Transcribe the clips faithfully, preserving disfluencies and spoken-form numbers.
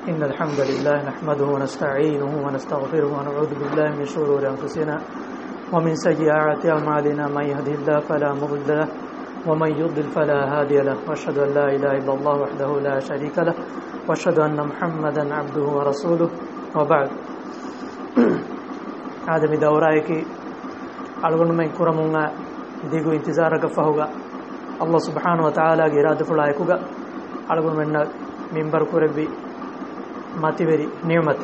إن الحمد لله نحمده ونستعينه ونستغفره ونعوذ بالله من شرور أنفسنا ومن سيئات أعمالنا من يهده الله فلا مضل له ومن يضلل فلا هادي له وأشهد أن لا إله إلا الله وحده لا شريك له وأشهد أن محمدا عبده ورسوله وبعد هذا من دورائك ألغن من كرمنا ديغو انتظارك فهوغا الله سبحانه وتعالى إرادة فلايكوغا ألغن من منبر كربي ماتيبري نعمت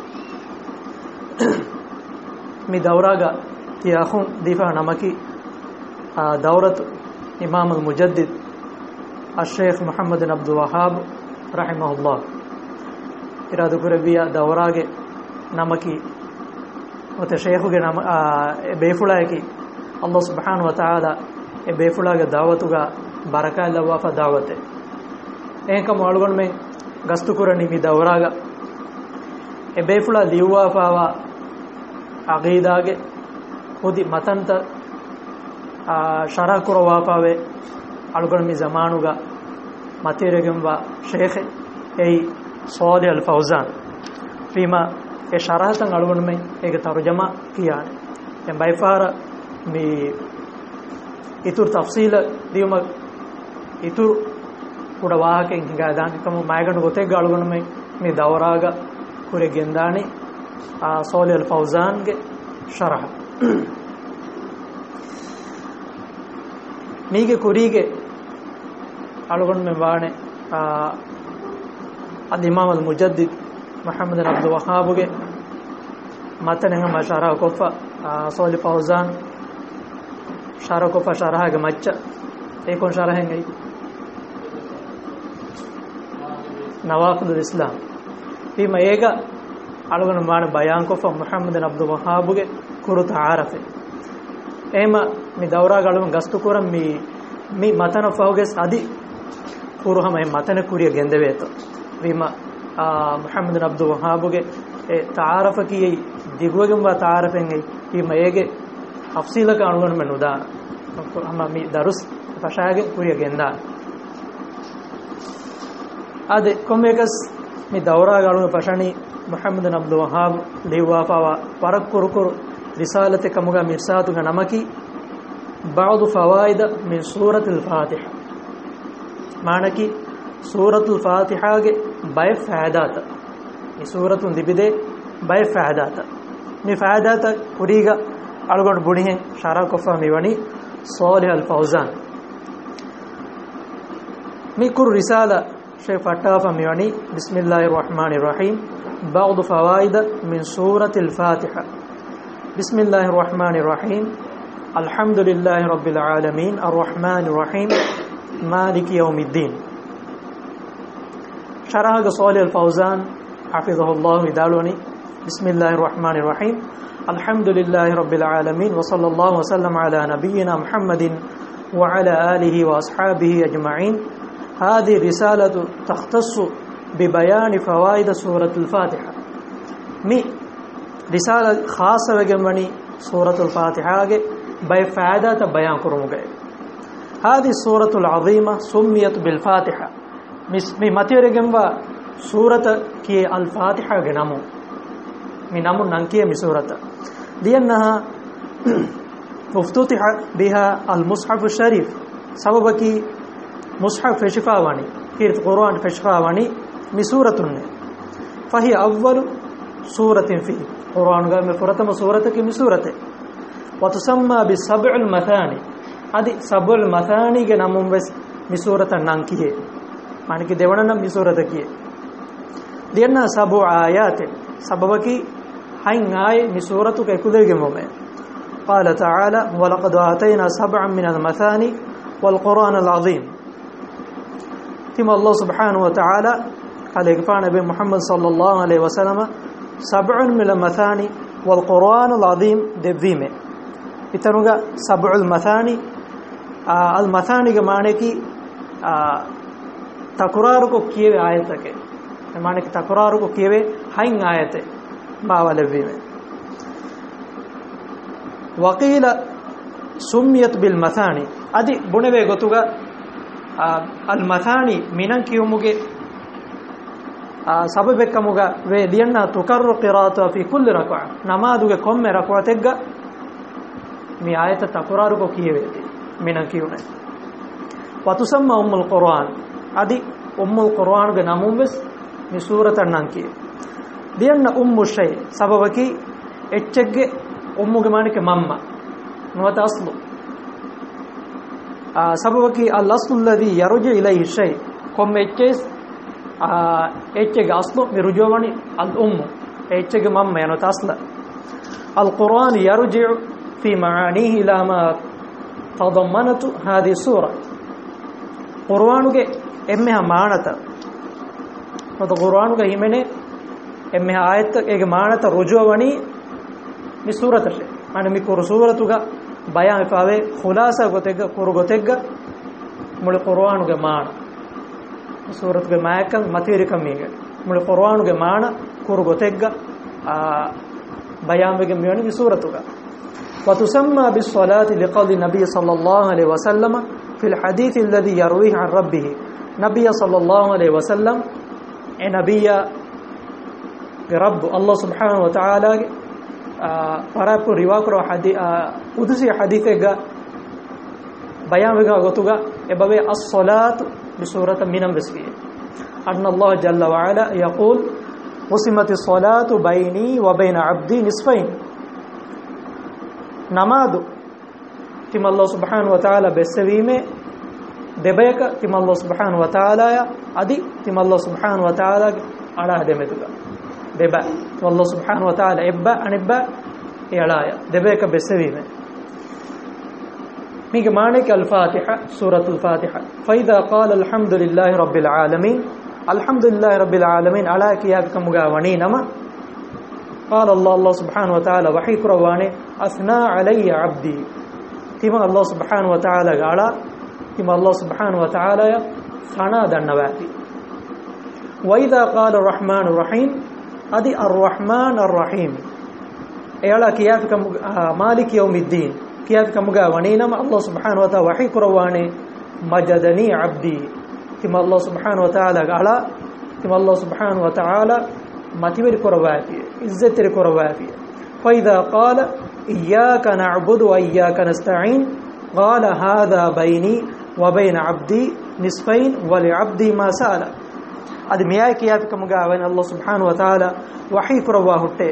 مي دوراغا تياخون ديفا نمكي دورة إمام المجدد الشيخ محمد بن عبد الوهاب رحمه الله إرادة كربية دوراغ نمكي وتشيخوغ نم بيفلايكي الله سبحانه وتعالى بيفلاغ دعوتوغا بركة الله وفا دعوته إنك معلوغن من ගස්තුකුරණි මි දවරාග එබේෆුලා ලිව්වා පාවා අගීදාගේ හොදි මතන්ත ශරහ කරවා පාවේ අලුගණ මි zamanuga මතීරගෙම්වා ෂේඛ එයි සෝලි අල් ෆෞසාන් ෆීමා ඒ ශරහතන් අලුගණ මේ ඒක තර්ජමා කියානේ දැන් බයිෆාර මි ඉතුරු තෆ්සීල දියුම ඉතුරු ಕೂಡ ವಾಹಕෙන් හිඟා දානකම මයගණු ගොතේ ගාලුගණ මේ මේ දවරාග කුරේ ගෙන්දානි සෝලි අල් ෆෞසාන්ගේ ශරහ මීගේ කුරීගේ අලුගණ මේ වානේ අද ඉමාම් අල් මුජද්දිද් මුහම්මද් බින් අබ්දුල් වහාබ්ගේ මතනෙන් හම ශරහ කොෆා සෝලි ෆෞසාන් ශරහ කොෆා ශරහගේ මච්ච ඒකොන් ශරහෙන් එයි نواقض الإسلام فيما يجا على معنا بيان كوفا محمد بن عبد الوهاب كرت عارفه إما مي دورا قالوا غستو كورم مي مي متنا فوجس أدي كورها ما متنا كوريا جندبيتو فيما محمد بن عبد الوهاب تعارف كي ديغوغم وتعارفين فيما يجا تفصيلا كانوا من نودا هم مي درس فشاغ كوريا جندا ade komegas mi dawra galu pashani muhammad bin abdul wahhab liwa fawa parak kurkur risalate kamuga mirsatu ga namaki ba'd fawaid min surat al-fatiha manaki surat al-fatiha ge bay faidata mi suratun dibide bay faidata mi faidata kuriga algon bunihen shara kofa mi wani salih al-fawzan mi kur risala شيخ فتافة ميوني بسم الله الرحمن الرحيم بعض فوائد من سورة الفاتحة بسم الله الرحمن الرحيم الحمد لله رب العالمين الرحمن الرحيم مالك يوم الدين شرح صالح الفوزان حفظه الله ودالوني بسم الله الرحمن الرحيم الحمد لله رب العالمين وصلى الله وسلم على نبينا محمد وعلى آله وأصحابه أجمعين هذه رسالة تختص ببيان فوائد سورة الفاتحة مي رسالة خاصة بجمعني سورة الفاتحة بفائدة بيان كرمجة هذه السورة العظيمة سميت بالفاتحة مي متير جنبا سورة كي الفاتحة جنامو من نامو نانكية من سورة لأنها افتتح بها المصحف الشريف سبب كي مصحف فشفاواني في القرآن فشفاواني من سورة فهي أول سورة فيه قرآن قال من فرتم سورة من سورة وتسمى بسبع المثاني هذه سبع المثاني جنامون بس من سورة نانكيه معنى كي ديوانا من سورة كيه لأنها سبع آيات سببكي هاي آية من سورة كيكودر جمومه قال تعالى ولقد آتينا سبعا من المثاني والقرآن العظيم ثم الله سبحانه وتعالى قال يقفان نبي محمد صلى الله عليه وسلم سبع من المثاني والقرآن العظيم دبيمه إتنوغا سبع المثاني آه المثاني كمانه كي آه تكرار کو کیے آیت کے معنی کہ تکرار کو کیے ہائیں آیت باول دبیمه وقيل سميت بالمثاني ادي بنوي گتوغا المثاني مينن کیومگه sababekkamuga ve liyanna tukarru qira'atu fi kulli rak'a namaduge komme rak'ategga mi ayata takraru ko kiyeveti minan kiyune wa tusamma ummul qur'an adi ummul qur'an ge namum ves mi suratan nan kiye liyanna ummu shay sababaki echchegge ummuge manike mamma nuwata aslu sababaki al aslu alladhi yarji ilayhi shay komme echches echchege aslu mi rujuvani al ummu echchege mamma yana tasla al qur'an yarji'u fi ma'anihi ila ma tadammanatu hadhihi sura qur'anuge emmeha maanata mata qur'anuge himene emmeha ayat ege maanata rujuvani mi suratashe ane mi kur suratuga bayan faave khulasa gotega kur gotega mul qur'anuge maana suratuge maakan matirikam mege mul qur'anuge maana kur gotega bayan vege miwani mi suratuga wa tusamma bis salati liqawli nabiy sallallahu alaihi wasallam fi al hadith alladhi yarwihi an rabbih nabiy sallallahu alaihi wasallam e nabiyya rabb allah subhanahu wa ta'ala parapu riwakro hadi udusi hadithega bayan vega gotuga ebabe as-salatu bi surati minam bismi anna allah jalla wa ala yaqul qusimat as-salatu bayni wa bayna 'abdi nisfayn namadu tim allah subhanahu wa ta'ala besevime debayaka tim allah subhanahu wa ta'ala ya adi tim allah subhanahu wa ta'ala ala demetuga deba Allah subhanahu wa ta'ala ebba anibba yalaya debeka besevime mige maaneke al-fatiha suratul fatiha fa idha qala alhamdulillahi rabbil alamin alhamdulillahi rabbil alamin ala kiyakamuga wani nama qala Allah Allah subhanahu wa ta'ala wa hikrawani asna alayya abdi tima Allah subhanahu wa ta'ala gala tima Allah subhanahu wa ta'ala ya sana dannawati wa idha qala arrahmanur rahim adi ar-rahman ar-rahim eyala kiyafika malik yawmiddin kiyafika muga wanina ma Allah subhanahu wa ta'ala wahi kurawani majadani abdi tima Allah subhanahu wa ta'ala gala tima Allah subhanahu wa ta'ala mativeri kurawati izzateri kurawati fa idha qala iyyaka na'budu wa iyyaka nasta'in qala hadha bayni wa bayna abdi nisfayn wa li abdi ma sa'ala adi miyay kiyafikamuga awani Allah subhanahu wa ta'ala wahi kurawa hutte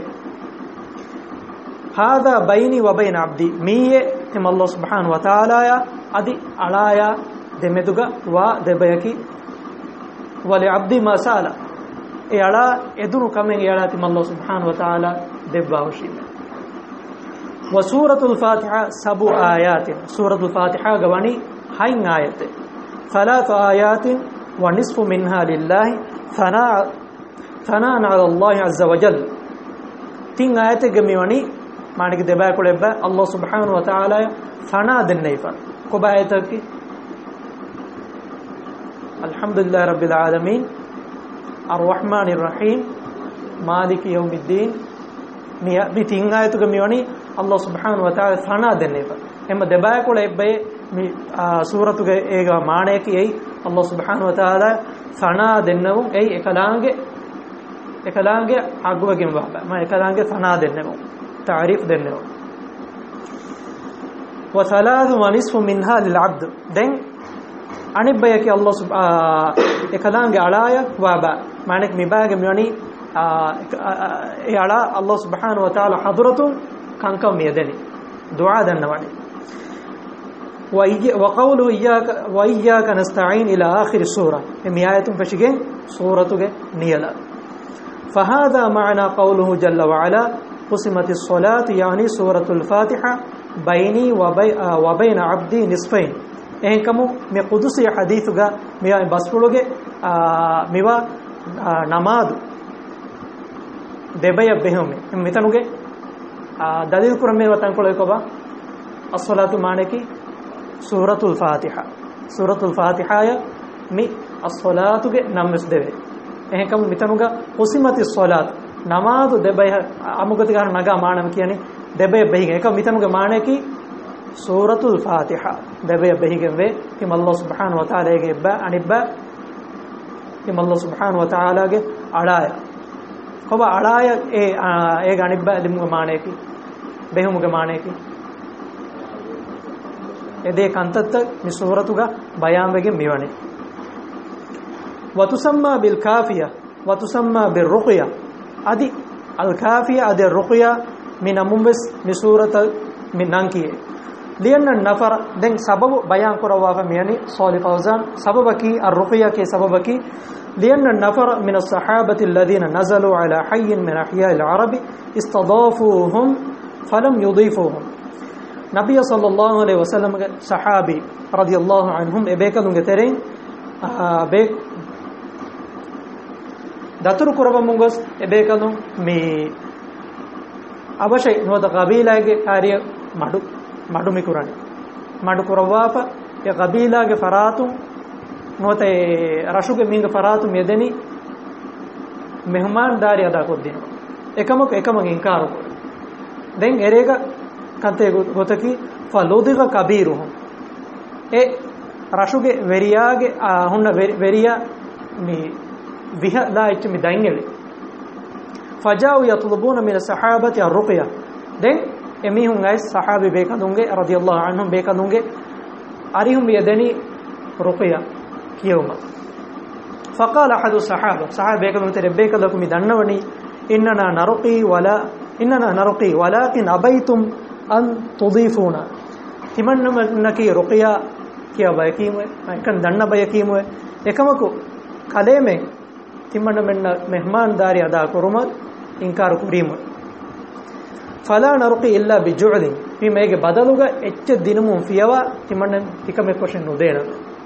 hada bayni wa bayna abdi miye tim Allah subhanahu wa ta'ala ya adi alaya demeduga wa debayaki wa li abdi ma sala e ala edunu kamen e ala tim Allah subhanahu wa ta'ala debba hushime wa suratul fatiha sabu ayatin suratul fatiha gawani hain ayate thalath ayatin ونصف منها لله ثناء ثناء على الله عز وجل تين آيات جميعني معنى كده بقى كل بقى الله سبحانه وتعالى ثناء دنيفا كوبا آياتك الحمد لله رب العالمين الرحمن الرحيم مالك يوم الدين مي تين آيات جميعني الله سبحانه وتعالى ثناء دنيفا එම දෙබෑ කොළ එබ්බේ මේ සූරතුගේ ඒක මානයකි එයි අල්ලාහ් සුබ්හානහු වතාලා සනා දෙන්නවු එයි එකලාංගේ එකලාංගේ අග්වගෙන් වහබ මම එකලාංගේ සනා දෙන්නවු තාරිෆ් දෙන්නවු وثلاث ونصف منها للعبد දැන් අනිබ්බයකි අල්ලාහ් සුබ් එකලාංගේ අලාය වහබ මානක මිබාගේ මෙවනි ඒ අලා අල්ලාහ් සුබ්හානහු වතාලා හදරතු කංකම් මියදෙනි දුආ දන්නවනි وقوله إياك وإياك نستعين إلى آخر السورة هم آية فشجين سورة نيلا فهذا معنى قوله جل وعلا قسمت الصلاة يعني سورة الفاتحة بيني وبين عبدي نصفين إن كمو مي قدسي حديثك مي بسفلوge ميوا نماذ دبي بهم متنوge دليل كرمه وتن كلكوا الصلاة معنى suratul fatiha suratul fatiha ya mi as-salatu ge nammes deve ehekam mitanuga qusimatis salat namadu debay amugati gar naga maanam kiyani debay behigen ekam mitanuga maane ki suratul fatiha debay behigen ve kim Allah subhanahu wa ta'ala ge ba anibba kim Allah subhanahu wa ta'ala ge alaya koba alaya e e ganibba limuga maaneki behumuga maaneki ede kantatta mi suratuga bayan wege miwane wa tusamma bil kafiya wa tusamma bir ruqya adi al kafiya adi ruqya min amumbes mi surata min nankiye lianna nafara den sababu bayan kurawa fa miyani sali fawzan sababaki ar ruqya ke sababaki lianna nafara min as sahabati alladhina nazalu ala hayyin min ahya al arab istadafuhum falam yudifuhum Nabiya sallallahu alaihi wasallam ge sahabi radiyallahu anhum ebekalunge tereng be daturu kurabamungos ebekalun me abashay noda qabilage kariya madu madu mikurani madu kurawafa e qabilage faratum note rashuge minga faratum yedeni mehman dari ada koddina ekamok ekamok inkaru den erega kante gotaki falodiga kabiruhum e rashuge veriyage hunna veriya mi viha la ichi mi daingeli fajau yatlubuna min as-sahabati ar-ruqya den emihun ais sahabi bekadunge radiyallahu anhum bekadunge arihum yadani ruqya kiyuma faqala ahadu sahaba sahaba bekadunge terebekadaku mi dannawani innana narqi wala innana narqi walakin abaitum an tudifuna timannamaki ruqya kiya bayakimwe kan danna bayakimwe ekamaku kaleme timannamenna mehmandari ada kuruma inkar kurimu fala narqi illa bi ju'li fi mege badaluga ecce dinumun fiyawa timanna tikame question nudena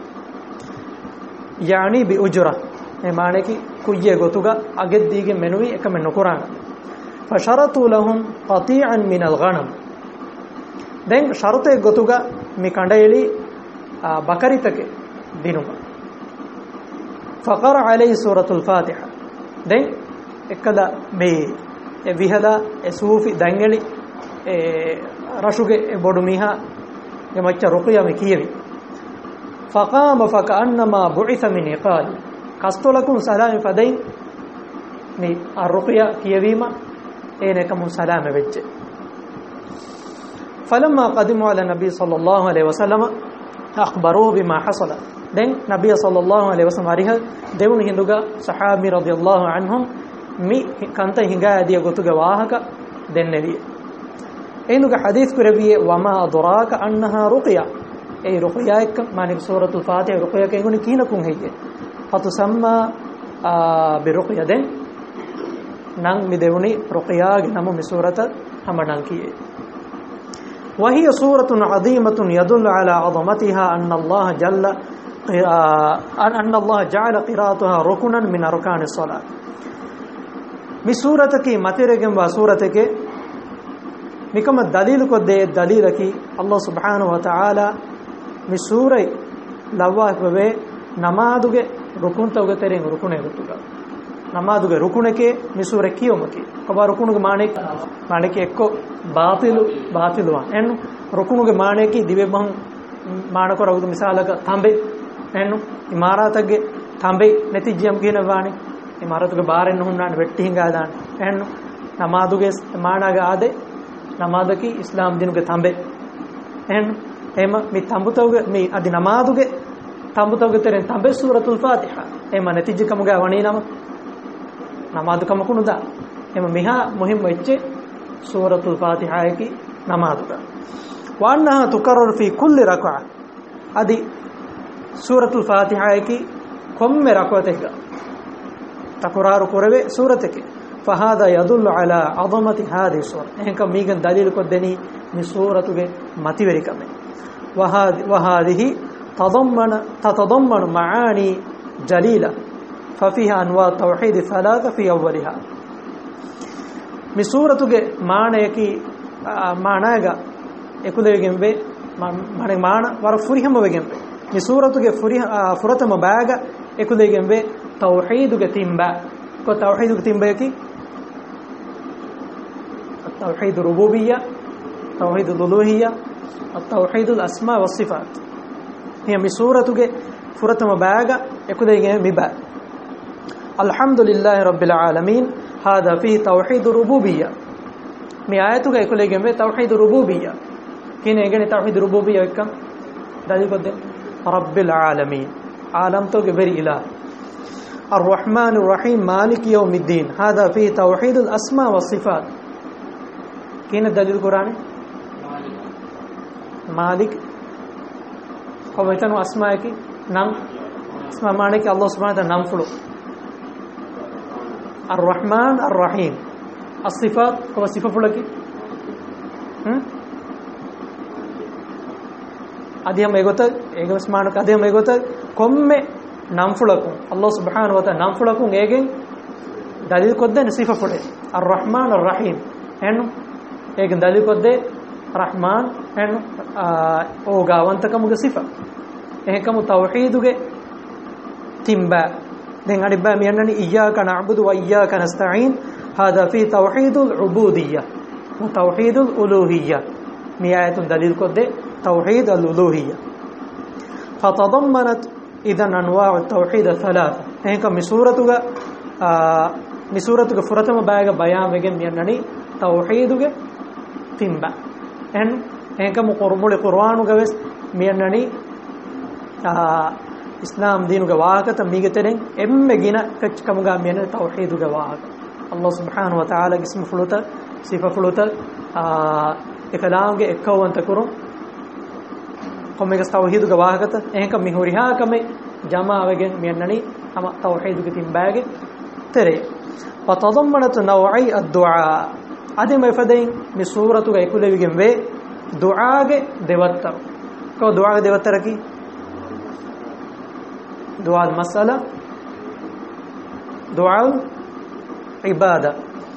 yani bi ujra e maneki kujje gotuga ageddige menui ekame nokurana fasharatu lahum qati'an min al-ghanam den sharute gotuga mi kandayeli bakaritake dinuma faqara alayhi suratul fatiha den ekkada me e vihala e sufi dangeli e rashuge e bodu miha e macca ruqya me kiyevi faqama fakannama bu'itha min iqal kastolakum salam fadain ni ar-ruqya kiyevima ene kamun salam vecce فلما قدموا على النبي صلى الله عليه وسلم أخبروه بما حصل then نبي صلى الله عليه وسلم ariha devun hinduga sahabi radiyallahu anhum mi kanta hinga dia gotuga wahaka dennevi enuga hadith kurabiye wama adraka annaha ruqya ei ruqya ek manik suratul fatiha ruqya ke nguni kinakun heye fatusamma bi ruqya den nang mi devuni ruqya ge namu mi surata hamanan kiye وهي سورة عظيمة يدل على عظمتها أن الله جل أن الله جعل قراءتها ركنا من أركان الصلاة مي سورة كي مترجم وسورة كي مكم الدليل كده الدليل كي الله سبحانه وتعالى مي سورة لواه ببه نماذج ركن توجه ترين ركنه رتوجا نماذج ركنه كي مي سورة كيوم كي كبار ركنه مانك مانك إكو باطل باطلوا إنه ركنه مانه كي ديبه بهم مانه كو رغد مثالك ثامبه إنه إماراتك ثامبه نتيجة هم كينا واني إماراتك بارين نهم نان وتشين قادان إنه نماذج مانه قاده نماذج إسلام دينه ثامبه إنه إما مي ثامبتوه مي أدي نماذج ثامبتوه ترين ثامبه سورة الفاتحة إما نتيجة كم قا واني نام نماذج كم كونه دا إما ميها مهم وجه سورة الفاتحة की नमाज का وأنها تكرر في كل ركعة هذه سورة الفاتحة की कम में रकअत का तकरार करे सूरत के فهذا يدل على عظمة هذه السورة इनका मीगन दलील को देनी नि सूरत के मतिवरी का में وهذه تضمن تتضمن معاني جليلة ففيها أنواع التوحيد الثلاثة في أولها mi suratuge maana yaki maanaga ekulegembe mane maana war furihama wegembe mi suratuge furih furatama baaga ekulegembe tawhiduge timba ko tawhiduge timba yaki التوحيد الربوبية توحيد الألوهية التوحيد الأسماء والصفات هي mi suratuge furatama baaga ekulegembe miba الحمد لله رب العالمين هذا فيه توحيد الربوبية මේ ආයතුක එකොලෙගෙන් වේ තවහීද් රුබූබියා කියන එකනේ තවහීද් රුබූබියා එක දලිකොද්ද රබ්බිල් ආලමීන් ආලම් තෝගේ බරි ඉලා الرحمن الرحيم مالك يوم الدين هذا فيه توحيد الأسماء والصفات كين الدليل القرآني مالك قومتان وأسمائك نام اسماء مالك الله سبحانه وتعالى نام فلو الرحمن الرحيم الصفات كما صفة فلو كي أدي هم إيغوتا إيغو اسمانك أدي هم إيغوتا كم نام فلكم الله سبحانه وتعالى نام فلكم إيغين دليل كده نصيفة فلو الرحمن الرحيم هنو إيغين دليل كده رحمن هنو أوغا وانتكم صفة إيهكم توحيدك تنبا دين أربا ميانني إياك نعبد وإياك نستعين هذا في توحيد العبودية وتوحيد الألوهية مئات دليل كده توحيد الألوهية فتضمنت إذن أنواع التوحيد الثلاثة إنكم مسورتك آه مسورتك فرتم بايغ بيان بيجن ميانني توحيدك تنبا إن إنكم قرمول قرآنك بس ميانني آه إسلام دينك واقعة ميجترين إم جينا كم جام ميان توحيدك واقع الله سبحانه وتعالى اسم فلوتا صفة فلوتا آه إكلامك إكوان تكرم كم يجس توحيدك واقعة إنكم مهوريها كم جماعة بيجن ميانني هم توحيدك تنباعك ترى فتضمنت نوعي الدعاء هذه ما يفيدين مسورتك يقول بيجن به دعاءك دوتر كو دعاء دوتر كي دعاء المسألة دعاء عبادة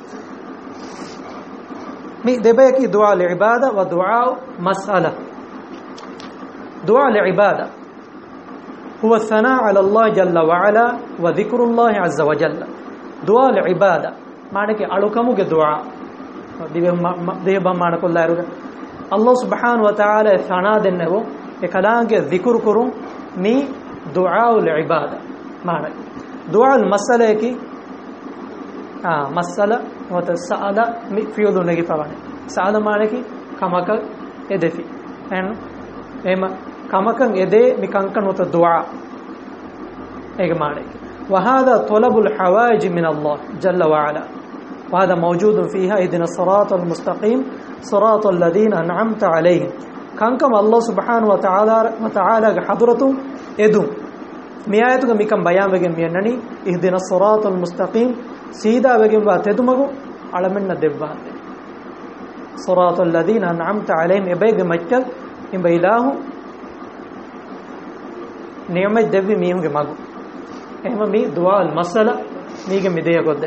مي دبيكي دعاء العبادة ودعاء مسألة دعاء العبادة هو الثناء على الله جل وعلا وذكر الله عز وجل دعاء العبادة معنى كي ألوكمو دعاء ديه بمعنى كل الله الله سبحانه وتعالى ثناء دنه كلام کے ذکر کروں مي دعاء العبادة معنى دعاء المسألة كي آه مسألة وتسأل في يدو نجي فلانه سأل معنى كي كماك يدفي إن إما كماك يدي مكانكن وتدعاء إيه معنى وهذا طلب الحوائج من الله جل وعلا وهذا موجود فيها إذن الصراط المستقيم صراط الذين أنعمت عليهم كانكم الله سبحانه وتعالى وتعالى حضرته يدوم ميايتك ميكم بيان بگم مينني اهدنا الصراط المستقيم سيدا بگم واتدمغو علمن دبان صراط الذين انعمت عليهم ابيگ مچل ام بيلاه نعمت دبي ميهم مغو اهم مي دعاء المسألة ميگ ميديا گود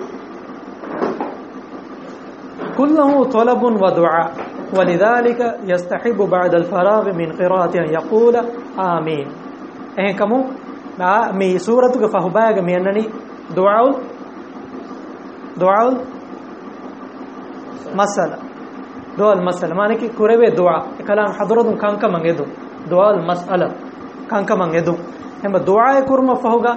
كله طلب ودعاء ولذلك يستحب بعد الفراغ من قراءة أن يقول آمين إيه كمو مي سورة فهباء مينني دعاء دعاء مسألة دعاء المسألة معنى كي كوربه دعاء كلام حضرتهم كان كمان يدو دعاء المسألة كان كمان يدو هم دعاء كورما فهوغا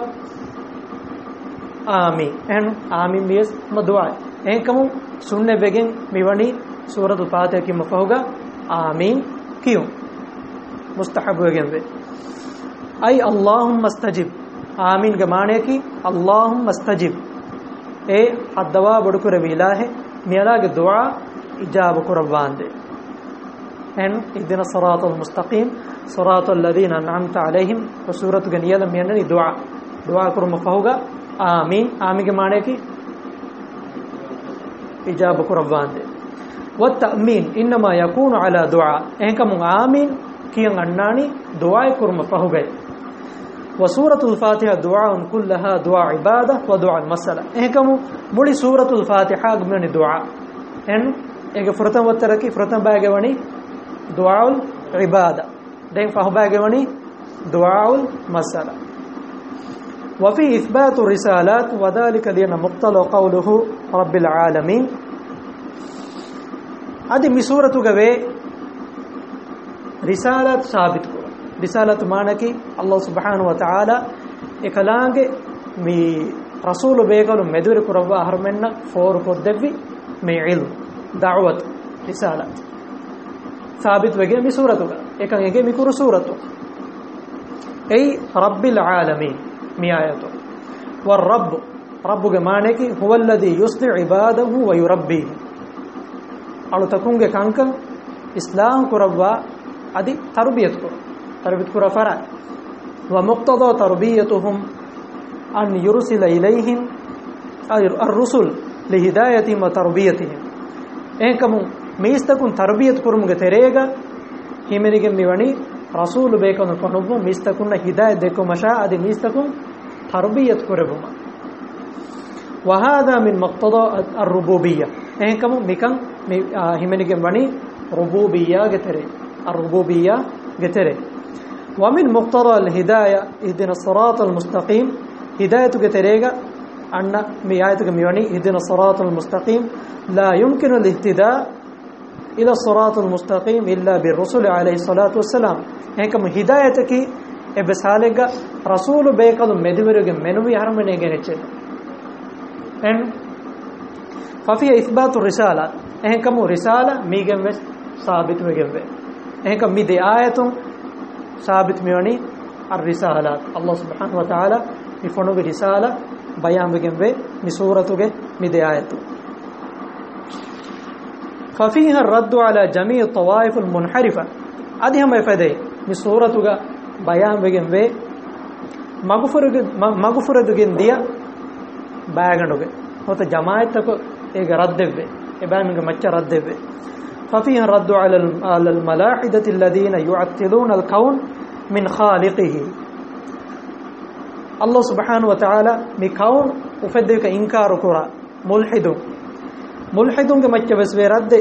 آمين إنه آمين بيس ما دعاء إيه كمو سنة بيجين ميواني سورة الفاتحة كي مفهوغا آمين كيو مستحب بيجين بي أي اللهم استجب آمين گمانے کی اللهم استجب اے الدعاء بڑکو ربیلا ہے میلا کے دعا اجاب کو ربان دے ان اهدنا الصراط المستقيم صراط الذين انعمت عليهم وسورة گنیل میاننی دعا دعا کرو مفہوگا آمین آمین گمانے کی اجاب کو ربان دے والتأمين انما يكون على دعاء انکم آمین کیان انانی دعا کرو مفہوگا وسورة الفاتحة دعاء كلها دعاء عبادة ودعاء المسألة إهكم مولي سورة الفاتحة من الدعاء إن إيه فرتم وتركي فرتم باجواني دعاء العبادة دين فهو باجواني دعاء المسألة وفي إثبات الرسالات وذلك لأن مقتضى قوله رب العالمين هذه مسورة كوي رسالة ثابت رسالة معنى كي الله سبحانه وتعالى إكلانك مي රසූල් බේකලු මෙදුර කුරවා හර්මෙන්න ෆෝර් කොද්දෙවි මේ ඉල්ම් දඅවත් රිසාලත් සාබිත් වෙගේ මේ සූරතුක එකන් එකේ මේ කුරු සූරතු ඒ රබ්බිල් ආලමීන් මේ ආයත වර් රබ් රබ්බුගේ මානේ කි හුවල්ලදි යුස්ති ඉබාදහු ව යුරබ්බි අලුතකුන්ගේ කංකන් ඉස්ලාම් කුරවා අදි තර්බියත් කුර තර්බියත් කුර ෆරා ව මුක්තදා තර්බියතුහුම් අන් යුර්සිල ඉලයිහිම් අർ-රුසුල් ලිහිදායතිහිම් ව තර්බියතිහිම් එහෙකම මිස්තකුන් තර්බියත් කුරුමුගේ තෙරේග හිමෙනිගෙන් මෙවණි රසූල් බේකන කොනුබ්බ මිස්තකුන්න හිදායත් දෙකමෂා අදි මිස්තකුන් තර්බියත් කුරබුම وهذا من مقتضى الربوبيه එහෙකම මිකන් හිමෙනිගෙන් වණි ربوبيه ගෙතරේ الربوبيه ගෙතරේ ومن مقتضى الهدايه اهدنا الصراط المستقيم هدايته ගෙතරේග අන්න මේ ආයතක මෙවණි اهدنا الصراط المستقيم لا يمكن الاهتداء الى الصراط المستقيم الا بالرسل عليه الصلاه والسلام එහෙකම හිදායතකි එබසාලෙග රසූල් බේකලු මෙදිවරගේ මෙනුවි හර්මනේ ගෙනෙච්චේ en ففي اثبات الرساله එහෙකම රිසාලා මීගෙන් වෙස් සාබිත වෙගෙන් වේ එහෙකම මේ දේ ආයතුන් සාබිත මෙවණි الرسالات الله سبحانه وتعالى මේ ෆොනුගේ රිසාලා බයම් වෙගෙන් වේ මේ සූරතුගේ මේ දේ ආයතු ففيها الرد على جميع الطوائف المنحرفه ادهم يفدي මේ සූරතුගේ බයම් වෙගෙන් වේ මග්ෆුරගේ මග්ෆුරදුගෙන් දිය බයගණුගේ හොත ජමායතක ඒක රද්දෙව්වේ එබැවින්ගේ මච්ච රද්දෙව්වේ ففيها الرد على على الملاحدة الذين يعطلون الكون من خالقه الله سبحانه وتعالى مكون وفدك انكار كرا ملحد ملحدون مච්ච بس رد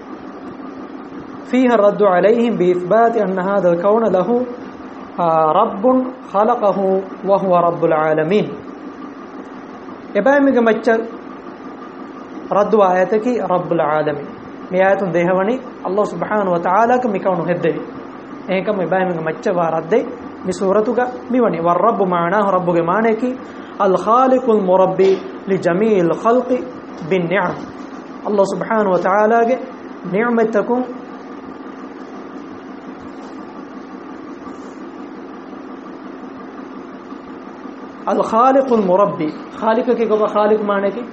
فيها الرد عليهم بإثبات أن هذا الكون له رب خلقه وهو رب العالمين එබැවින්ගේ මච්ච رد آياتك رب العالمين මේ ආයතුන් දෙහවණි අල්ලාහ් සුබ්හානහු වතාලා ක මිකවණු හෙද්දෙවි එහෙකම එබැවින්ගේ මච්ච වාරද්දේ මේ සූරතුග මිවණි වර් රබ් මානාහු රබ්බුගේ මානේකි අල් ඛාලිකුල් මුරබ්බි ලිජමීල් ඛල්qi බින් නි'ම් අල්ලාහ් සුබ්හානහු වතාලාගේ නි'මතකුන් අල් ඛාලිකුල් මුරබ්බි خالق के को خالق माने की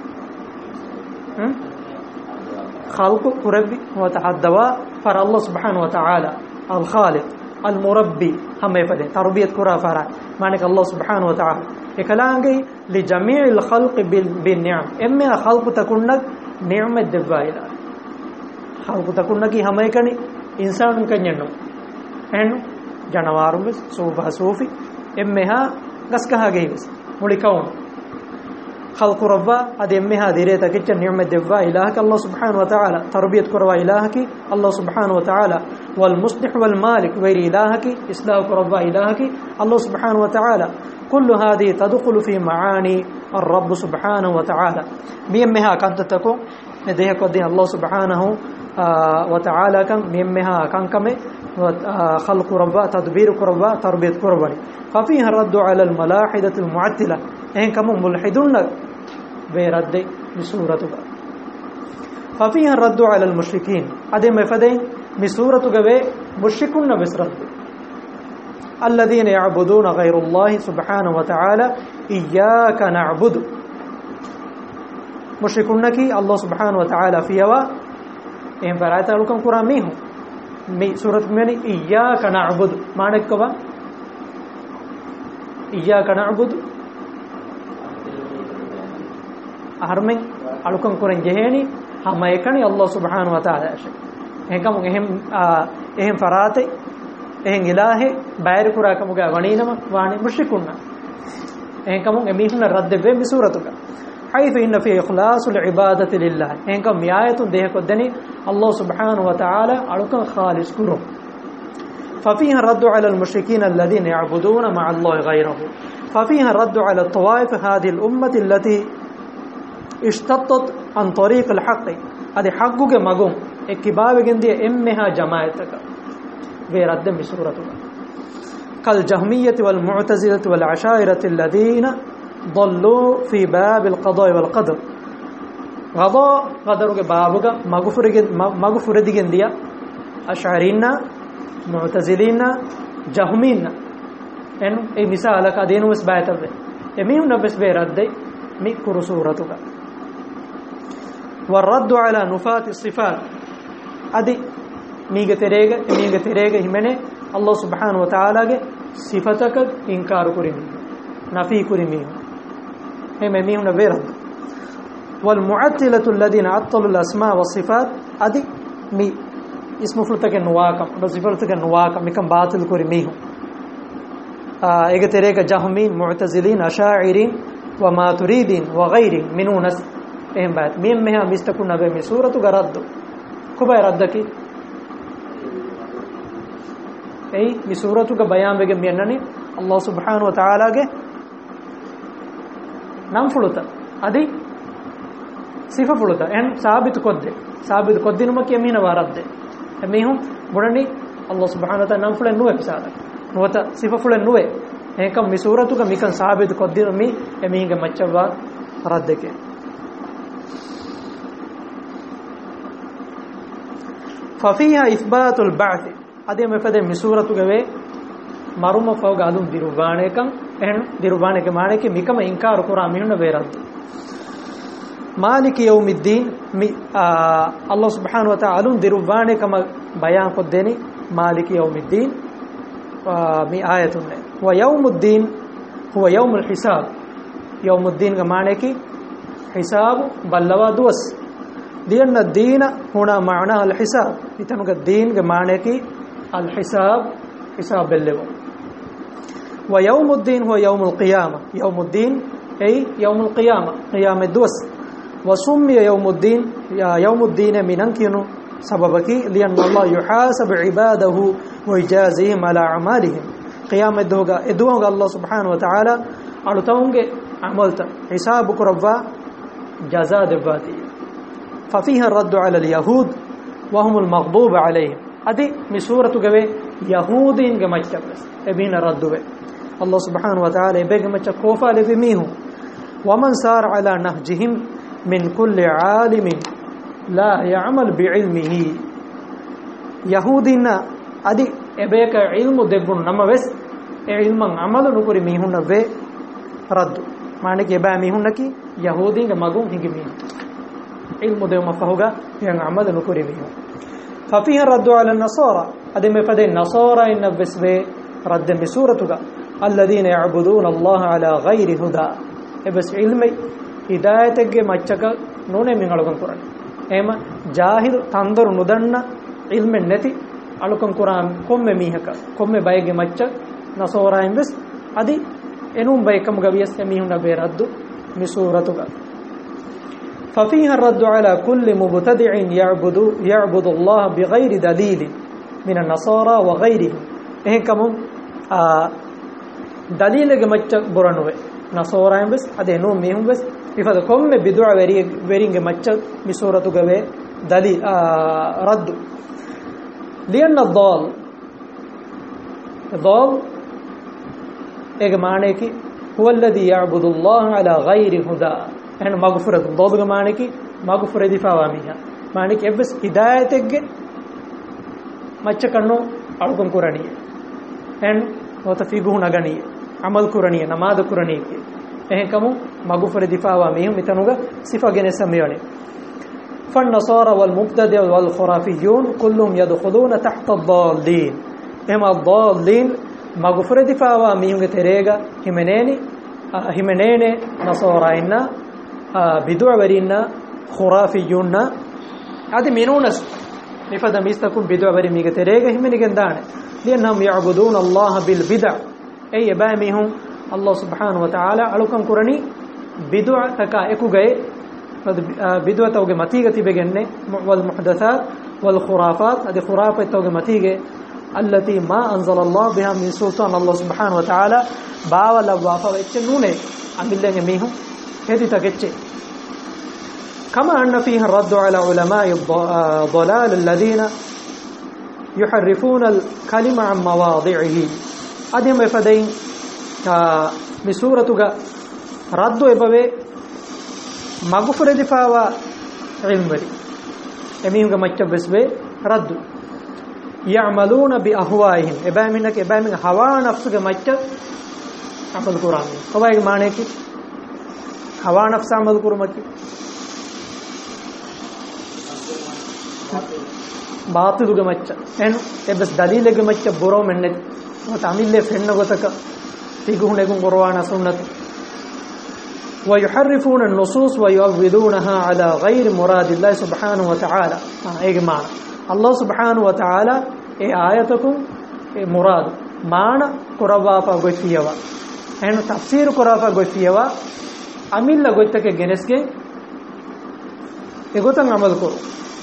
خالق مربي هو تحدوا فر الله سبحانه وتعالى الخالق المربي هم يفدي تربيه كرا فر معنى الله سبحانه وتعالى يكلانغي لجميع الخلق بالنعم اما خلق تكون نعمه دبايلا خلق تكون کی هم يكني انسان كنينو ان جنوارم سوفا سوفي امها غسكها گيس ملكون خلق ربا ادمها ديريتا كچ نعمه دبا الهك الله سبحانه وتعالى تربيه كروا الهك الله سبحانه وتعالى والمصلح والمالك غير الهك اصلاح ربا الهك الله سبحانه وتعالى كل هذه تدخل في معاني الرب سبحانه وتعالى ميمها كانت تكون نديه قد الله سبحانه وتعالى كان ميمها كان كم خلق ربا تدبير ربا تربيه ربا ففيها الرد على الملاحده المعتله ان كم ملحدون بيرد بسورته ففيها الرد على المشركين ادي مفدين بسورته به مشركون بسرد الذين يعبدون غير الله سبحانه وتعالى اياك نعبد مشركون کی الله سبحانه وتعالى فيها ان فرات لكم قران میں ہوں میں سورۃ میں نے اياك نعبد معنی کوا اياك نعبد අහර්මෙන් අලුකම් කරන් ජෙහෙනි හැම එකනි අල්ලාහ් සුබ්හානහු වතාලා එහෙකම එහෙම් එහෙම් ෆරාතේ එහෙන් ඉලාහේ බයර් කුරාකමුගා වණීනම වාණි මුෂ්රිකුන්න එහෙකම එමිහුන රද්ද වේ මිසූරතුක حيث ان في اخلاص العباده لله එහෙකම මියායතුන් දෙහකොද්දනි අල්ලාහ් සුබ්හානහු වතාලා අලුකම් خالص කුරු ففيها الرد على المشركين الذين يعبدون مع الله غيره ففيها الرد على الطوائف هذه الامه التي اشتطت عن طريق الحق ادي حقك مغم اكباوගෙන් දිය එම්මෙහා ජමායතක වේ රද්ද මිසූරතුක كالجهمية والمعتزلة والعشائرة الذين ضلوا في باب القضاء والقدر قضاء قدرك بابك مغفور مغفور ديген ديا أشعرينا معتزلين جهمين إنه أي مثال كادينو بس بايتبه يميهم نبس بيرد ميكر سورتك والرد على نفاة الصفات أدي ميغة تريغة ميغة تريغة همني الله سبحانه وتعالى صفتك إنكار كريمي نفي كريمي هم ميهم نبيرد والمعطلة الذين عطلوا الأسماء والصفات أدي مي اسم فلتك النواكم وصفتك النواكم ميكم باطل كريمي إيغة تريغة جهمين معتزلين أشاعرين وما تريدين وغيرهم منو نس එහෙම බාත් මෙම් මෙහා මිස්තකුණ නබේ මේ සූරතු ගරද්ද කොබයි රද්දකි ඒ මේ සූරතු ක බයාන් වෙගෙ මෙන්නනේ අල්ලාහ් සුබ්හානහු වතාලාගේ නම් ෆුලත අදි සිෆ ෆුලත එන් සාබිත කොද්ද සාබිත කොද්දිනුම කියමින වරද්ද එමෙහුම් බොඩනි අල්ලාහ් සුබ්හානහු වතාලා නම් ෆුලෙන් නුවේ පිසාද නුවත සිෆ ෆුලෙන් නුවේ එහෙකම් මේ සූරතු ක මිකන් සාබිත කොද්දිනු මි එමෙහිගේ මච්චවා රද්දකේ ففيها إثبات البعث أدي مفاد مسورة جوه مروم فوق عدم ديروبانه كم إهن ديروبانه كمانه كي ميكم إنكار كورا مينو بيرد مالك يوم الدين مي آه الله سبحانه وتعالى ديروبانه كم بيان قدني مالك يوم الدين آه مي آية ويوم الدين هو يوم الحساب يوم الدين كمانه كي حساب بلوا دوس لأن الدين هنا معناه الحساب يتنوك الدين كمعنى كي الحساب حساب اللغة ويوم الدين هو يوم القيامة يوم الدين أي يوم القيامة قيام الدوس وسمي يوم الدين يوم الدين من أنكنه سببك لأن الله يحاسب عباده ويجازيهم على أعمالهم قيام الدوغا ادوغا الله سبحانه وتعالى على تونغ عملت حسابك ربا جزاء دباتي ففيها الرد على اليهود وهم المغضوب عليهم هذه من سورة جوه يهودين جماعة بس ابين الرد به الله سبحانه وتعالى يبقى جماعة كوفا لفيميهم ومن سار على نهجهم من كل عالم لا يعمل بعلمه يهودين هذه يبقى علم دبون نما بس علم عمل نقول ميهون نبه رد معنى كيبقى ميهون نكي يهودين جماعون هنجي ميهون علم ده مفهوجا يعني عمل نقول ميهون ففيها الرد على النصارى هذا ما فدي النصارى إن بس رد بسورتك الذين يعبدون الله على غير هدى بس علمي هدايتك ما تشك نون من علوكم قرآن إما جاهل تندر ندرنا علم النتي علوكم قرآن كم ميهك كم بايج ما تشك نصارى إن بس هذه إنهم بايكم قبيس ميهون بيرد بسورتك ففيها الرد على كل مبتدع يعبد يعبد الله بغير دليل من النصارى وغيرهم إيه كمون آه دليل جمعت برانوه نصارى بس هذا نوم ميهم بس إفاد كم بدعة وري ورين جمعت بسورة جوه دليل آه رد لأن الضال الضال إيه معناه كي هو الذي يعبد الله على غير هدى يعني مغفرة ضاد معنى كي مغفرة دفاع واميها معنى كي بس هدايتك ما تكنو أركم كورانية and وتفيقه نغنية عمل كورانية نماذ كورانية إيه كمو مغفرة دفاع واميهم متنوغا صفة جنس ميوني فالنصارى والمبتدع والخرافيون كلهم يدخلون تحت الضالين إما الضالين مغفرة دفاع واميهم تريغا همنيني همنيني نصارى بدع ورينا خرافيون هذه منونس نفذ ميستكون بدع وري ميغتريغا همني گندان لانهم يعبدون الله بالبدع اي بامهم الله سبحانه وتعالى علوكم قرني بدع تكا اكو گئے بدع توگه متیگه تبگنه والمحدثات والخرافات هذه خرافه توگه متیگه التي ما انزل الله بها من سلطان الله سبحانه وتعالى باولا وافا وچنونه امبلنge ميهم هذه تكتشي كما أن فيها الرد على علماء الضلال الذين يحرفون الكلمة عن مواضعه أدهم فدين بسورة raddu ebave magufure difawa ilm wali emihunga macca besbe raddu ya'maluna bi ahwaihim ebaminake ebamin hawa nafsuge macca amal qur'an obayge maane ki hawa nafs amal kurumaki baatiluge macca en ebes dalilege macca boro menne tamille fenna gotaka tiguhunegun qur'ana sunnati wa yuharrifuna an-nusus wa yu'awwidunaha ala ghayri muradillahi subhanahu wa ta'ala ege maana Allah subhanahu wa ta'ala e ayatakum e murad maana qurawa pa gotiyawa en tafsir qurafa gotiyawa amilla gottake genesge egotan amal koru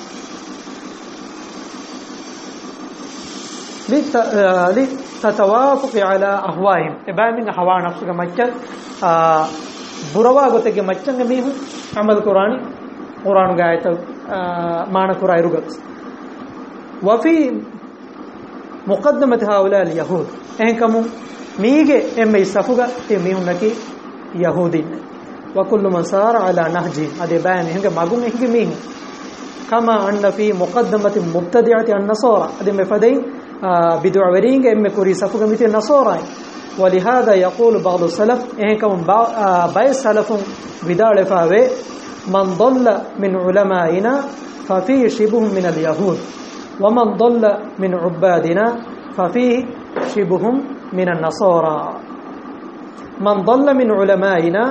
li tatawafuq ala ahwaihim ebamin hawa nafsuga macca burawa gottake maccange mehu amal qurani quranu gaayata maana qura irugat wa fi muqaddamati haula al yahud ehkamu mige emme safuga te mehunaki yahudin wa kullu man sara ala nahji ade bayan hinga magun hinga mehu kama anna fi muqaddamati mubtadi'ati an-nasara ade me fadai bid'a weringa emme kuri safuga mite nasara ولهذا يقول بعض السلف ehkamu bay salafun bidale fawe man dalla min ulama'ina fa fi shibhun min al-yahud ومن ضل من عبادنا ففيه شبه من النصارى من ضل من علمائنا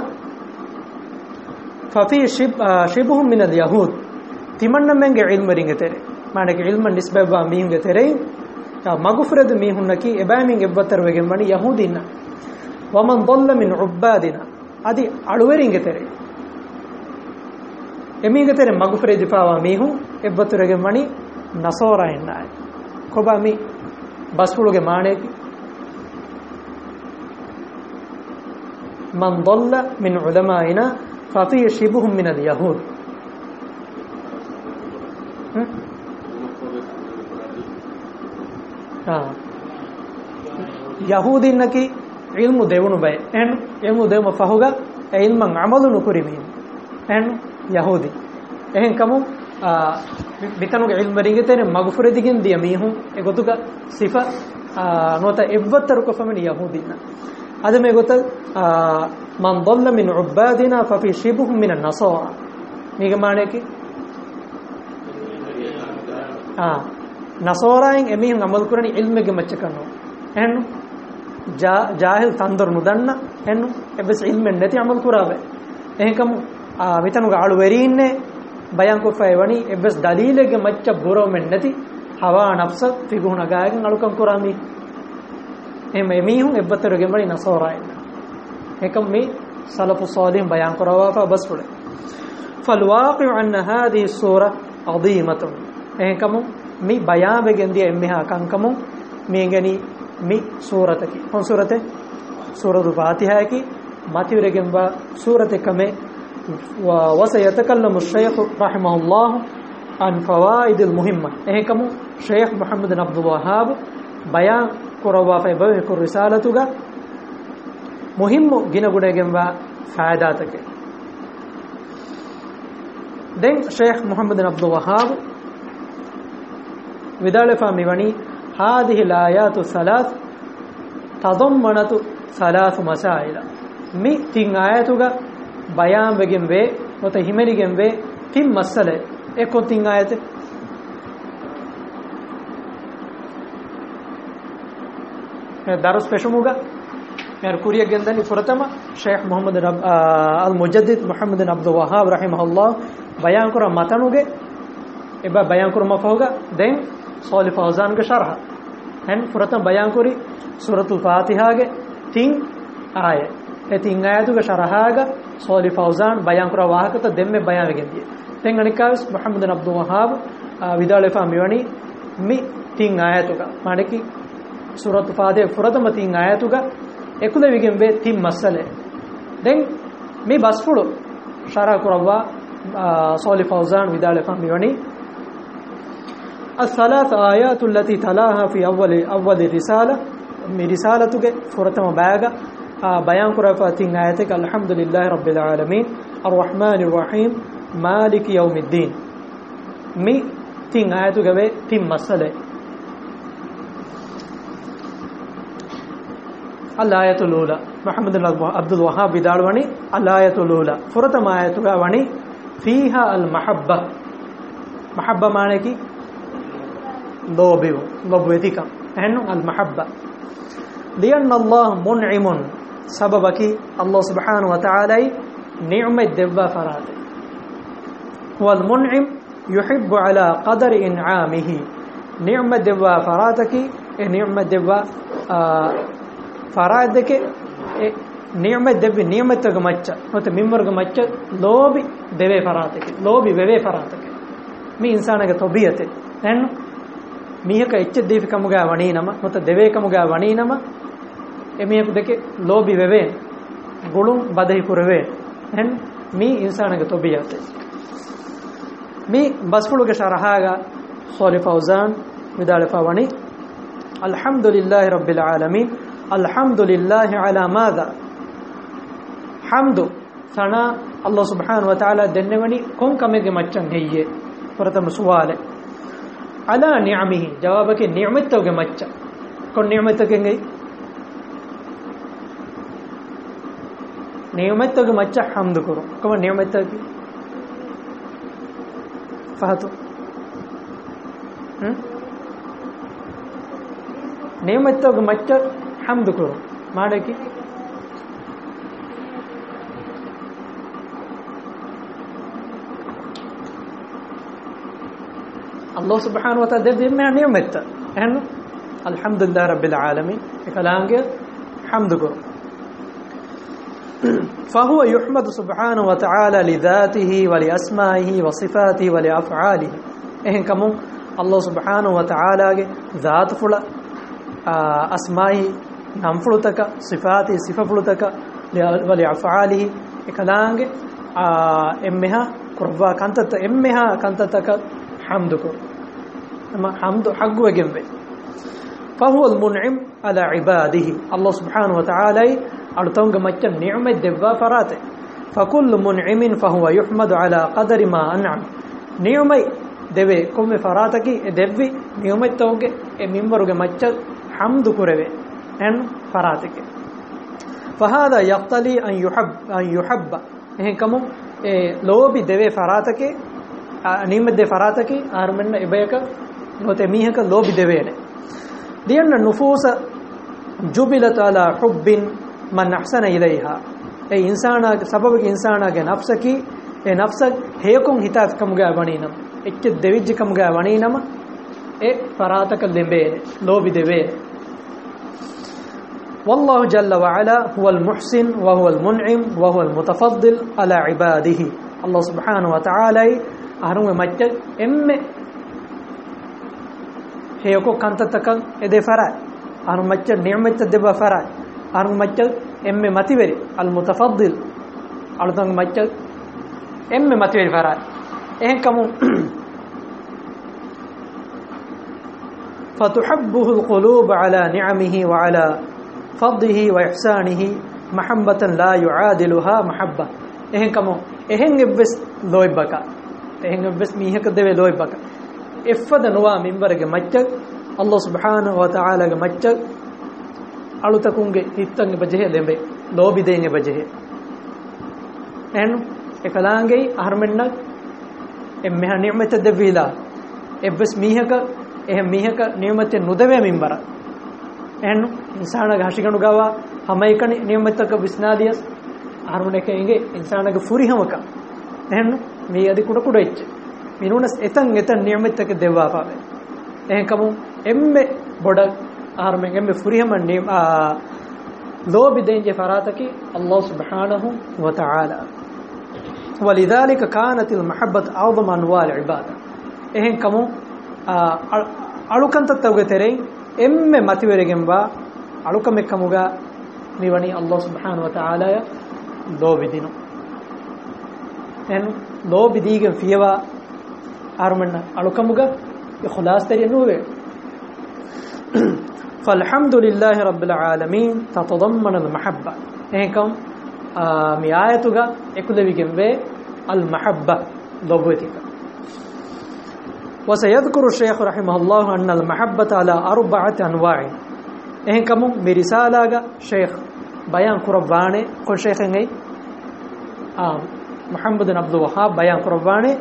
ففيه شبه من اليهود تمنى من علم رينغتري معنى علم نسبه با مينغتري مغفرد ميهنكي ابامين ابتر وگمني يهودين ومن ضل من عبادنا ادي اڑورينغتري එමීගතර මගුෆරේ දිපාවා මීහු එබ්බතුරගේ මණි නසෝරා එන්නයි කොබමි බස්පුලුගේ මාණේකි من ضل من علمائنا ففيه شبه من اليهود යහූදින්නකි ඉල්මු දෙවුණු බය එන් එමු දෙම ෆහුග ඉල්මන් අමලු නුකුරිමි එන් යහූදි එහෙන් කමු ಬಿತನುಗೆ ಇಲ್ಮ ರಿಂಗತೇನೆ ಮಗಫುರೆ ದಿಗಿನ್ ದಿಯ ಮೀಹು ಎಗೊತುಗ ಸಿಫಾ ನೋತ ಎವ್ವತ್ತರು ಕೊಫಮನಿ ಯಹೂದಿನ ಅದಮೆ ಗೊತ ಮನ್ ضل من عبادنا ففي شبه من النصارى ಮೀಗೆ ಮಾಣೇಕಿ ಆ ನಸೋರಾಯಿನ್ ಎಮೀಹು ಅಮಲ್ ಕುರನಿ ಇಲ್ಮೆಗೆ ಮಚ್ಚಕನ್ನು ಹೆಣ್ಣು ಜಾಹಿಲ್ ತಂದರ್ ನುದನ್ನ ಹೆಣ್ಣು ಎಬಸ್ ಇಲ್ಮೆ ನೆತಿ ಅಮಲ್ ಕುರಾವೆ එහෙකම විතනුග ආළු වෙරින්නේ බයං කොෆයි වනි එබ්බස් දලීලෙගේ මච්ච බොරොමෙන් නැති හවා නෆ්ස ෆිගුණ ගායන් අලුකම් කුරාමි එමෙ මීහුන් එබ්බතරගේ මනි නසෝරායි එකම මේ සලෆු සාලිහින් බයං කරවා බස් පුල فالواقع ان هذه السوره عظيمه එහෙකම මේ බයා වෙගෙන් දිය එම්මහා කංකම මේගනි මේ සූරතකි කොන් සූරතේ සූරතුල් ෆාතිහා කි ماتيوريجن با سورة كمي وسيتكلم الشيخ رحمه الله عن فوائد المهمة إيه كمو شيخ محمد بن عبد الوهاب بيان كروا في بوه الرسالة مهم جنا غديجن با فائداتك دين شيخ محمد بن عبد الوهاب بدال فاميوني هذه الآيات الثلاث تضمنت ثلاث مسائل mi tin ayatuga bayan wegen ve ota himeligen ve tin masale ekko tin ayate darus pesumuga mer kuriya gendani furatama sheikh muhammad al mujaddid muhammad bin abdul wahhab rahimahullah bayan kora matanuge eba bayan kora mafahuga den salih fawzan ge sharh hen furatama bayan kori suratul fatiha ge tin aya etin ayatuga sharahaga Salih Fawzan bayan kura wahakata demme bayan wegendiye ten anikavs Muhammad bin Abdul Wahhab vidalefa miwani mi tin ayatuga maneki surat Fatiha furatama tin ayatuga ekule wigembe tin masale den mi basfudu shara kurawa Salih Fawzan vidalefa miwani الثلاث آيات التي تلاها في أول أول رسالة من رسالتك فرتما باغا bayan kurafa tin ayatek alhamdulillahi rabbil alamin arrahmanir rahim maliki yawmiddin mi tin ayatu gabe tin masale al-ayatul ula Muhammad Abdul Wahhab bidalwani al-ayatul ula furatama ayatu gawani fiha al-mahabba mahabba mane ki lobi lobwetika ehnu al-mahabba lianna Allah mun'imun sababaki Allah subhanahu wa ta'ala ni'mat devva farate wal mun'im yuhibbu ala qadri in'amihi ni'mat devva farataki e ni'mat devva faradeke e ni'mat devvi ni'mataga macca note mimmarga macca lobi deve farateke lobi veve farateke mi insanaga tobiyate ehnu mihaka ecce devi kamuga wani nama note deve kamuga wani nama emiyaku deke lobi veve gulum badahi kurave hen mi insanaga tobiyate mi basfuluge sharahaga Sali Fawzan midalefa wani alhamdulillahi rabbil alamin alhamdulillahi ala madha hamdu sana Allah subhanahu wa ta'ala dennewani kon kamege maccan heyye prathama suwale ala ni'amihi jawabake ni'matoge macca kon ni'matoge ngai ni'matoge macca hamdu karo kama ni'matoge fahatu hmm ni'matoge macca hamdu karo madeki Allah subhanahu wa ta'ala devve me ni'mata ehnu alhamdulillah rabbil alamin ekalange hamdu karo فهو يحمد سبحانه وتعالى لذاته ولأسمائه وصفاته ولأفعاله إن كم الله سبحانه وتعالى ذات فلا أسمائه نام فلتك صفاته صفة فلتك ولأفعاله إكلانج إمها قربا كنتت إمها كنتتك حمدك أما حمد حق وجنبه فهو المنعم على عباده الله سبحانه وتعالى أرتونغ مچن نعمة دبا فراته فكل منعم فهو يحمد على قدر ما أنعم نعمة دبي كم فراتك دبي نعمة توغ ممبرغ مچن حمد كربه ان فراتك فهذا يقتضي أن يحب أن يحب إن كم لوبي دبي فراتك نعمة دبي فراتك أرمن إبيك نوتميهك لوبي دبي لأن النفوس جبلت على حب من أحسن إليها أي إنسان سبب إنسان के नफ्स की ए नफ्स हेकुं हितात कम गया वनीनम इच्छ देविज कम गया वनीनम ए फरातक लिंबे लोबि देवे والله جل وعلا هو المحسن وهو المنعم وهو المتفضل على عباده الله سبحانه وتعالى أهرم مجد إم هيكو كانت تكن إدي فرع أهرم مجد نعمة تدبا فرع أهرم مجد إم متبري المتفضل أردن مجد إم متبري فرع إيه كمو فتحبه القلوب على نعمه وعلى فضله وإحسانه محبة لا يعادلها محبة إيه كمو إيه نبس لوي بكا إيه نبس ميه كدوي لوي بكا إفد نوا منبرك مجد الله سبحانه وتعالى مجد අලුතකුන්ගේ හිත්තන්ගේ බජෙහ දෙඹේ ලෝබි දෙන්නේ බජෙහ එන් එකලාංගේ අහර්මෙන්න එම්මහ නියමත දෙවිලා එබ්බස් මීහක එහ මීහක නියමත නුදවේ මින්බර එන් ඉන්සානගේ හෂිකණු ගවා හැමයිකනි නියමතක විස්නාදියස් අහර්මණකෙන්ගේ ඉන්සානගේ ෆුරිහමක එන් මේ අදි කුඩ කුඩ එච්ච මිනුනස් එතන් එතන් නියමතක දෙවා පාවේ එහෙන් කමු එම්මේ බොඩ أرمين أم فريهم النيم لو بدين جفراتك الله سبحانه وتعالى ولذلك كانت المحبة أعظم أنواع العبادة إهن كمو ألوكان تتوغترين إم ماتيوريجن با ألوكان مكموغا نيواني الله سبحانه وتعالى لو بدينو إن لو بديجن فيها أرمنا ألوكان موغا إخلاص تري نوه فالحمد لله رب العالمين تتضمن المحبة إنكم ميايتك إكلبي جنبه المحبة لبوتك. وسيذكر الشيخ رحمه الله أن المحبة على أربعة أنواع إنكم برسالة شيخ بيان قرباني كل شيخ إني آه محمد بن عبد الوهاب بيان قرباني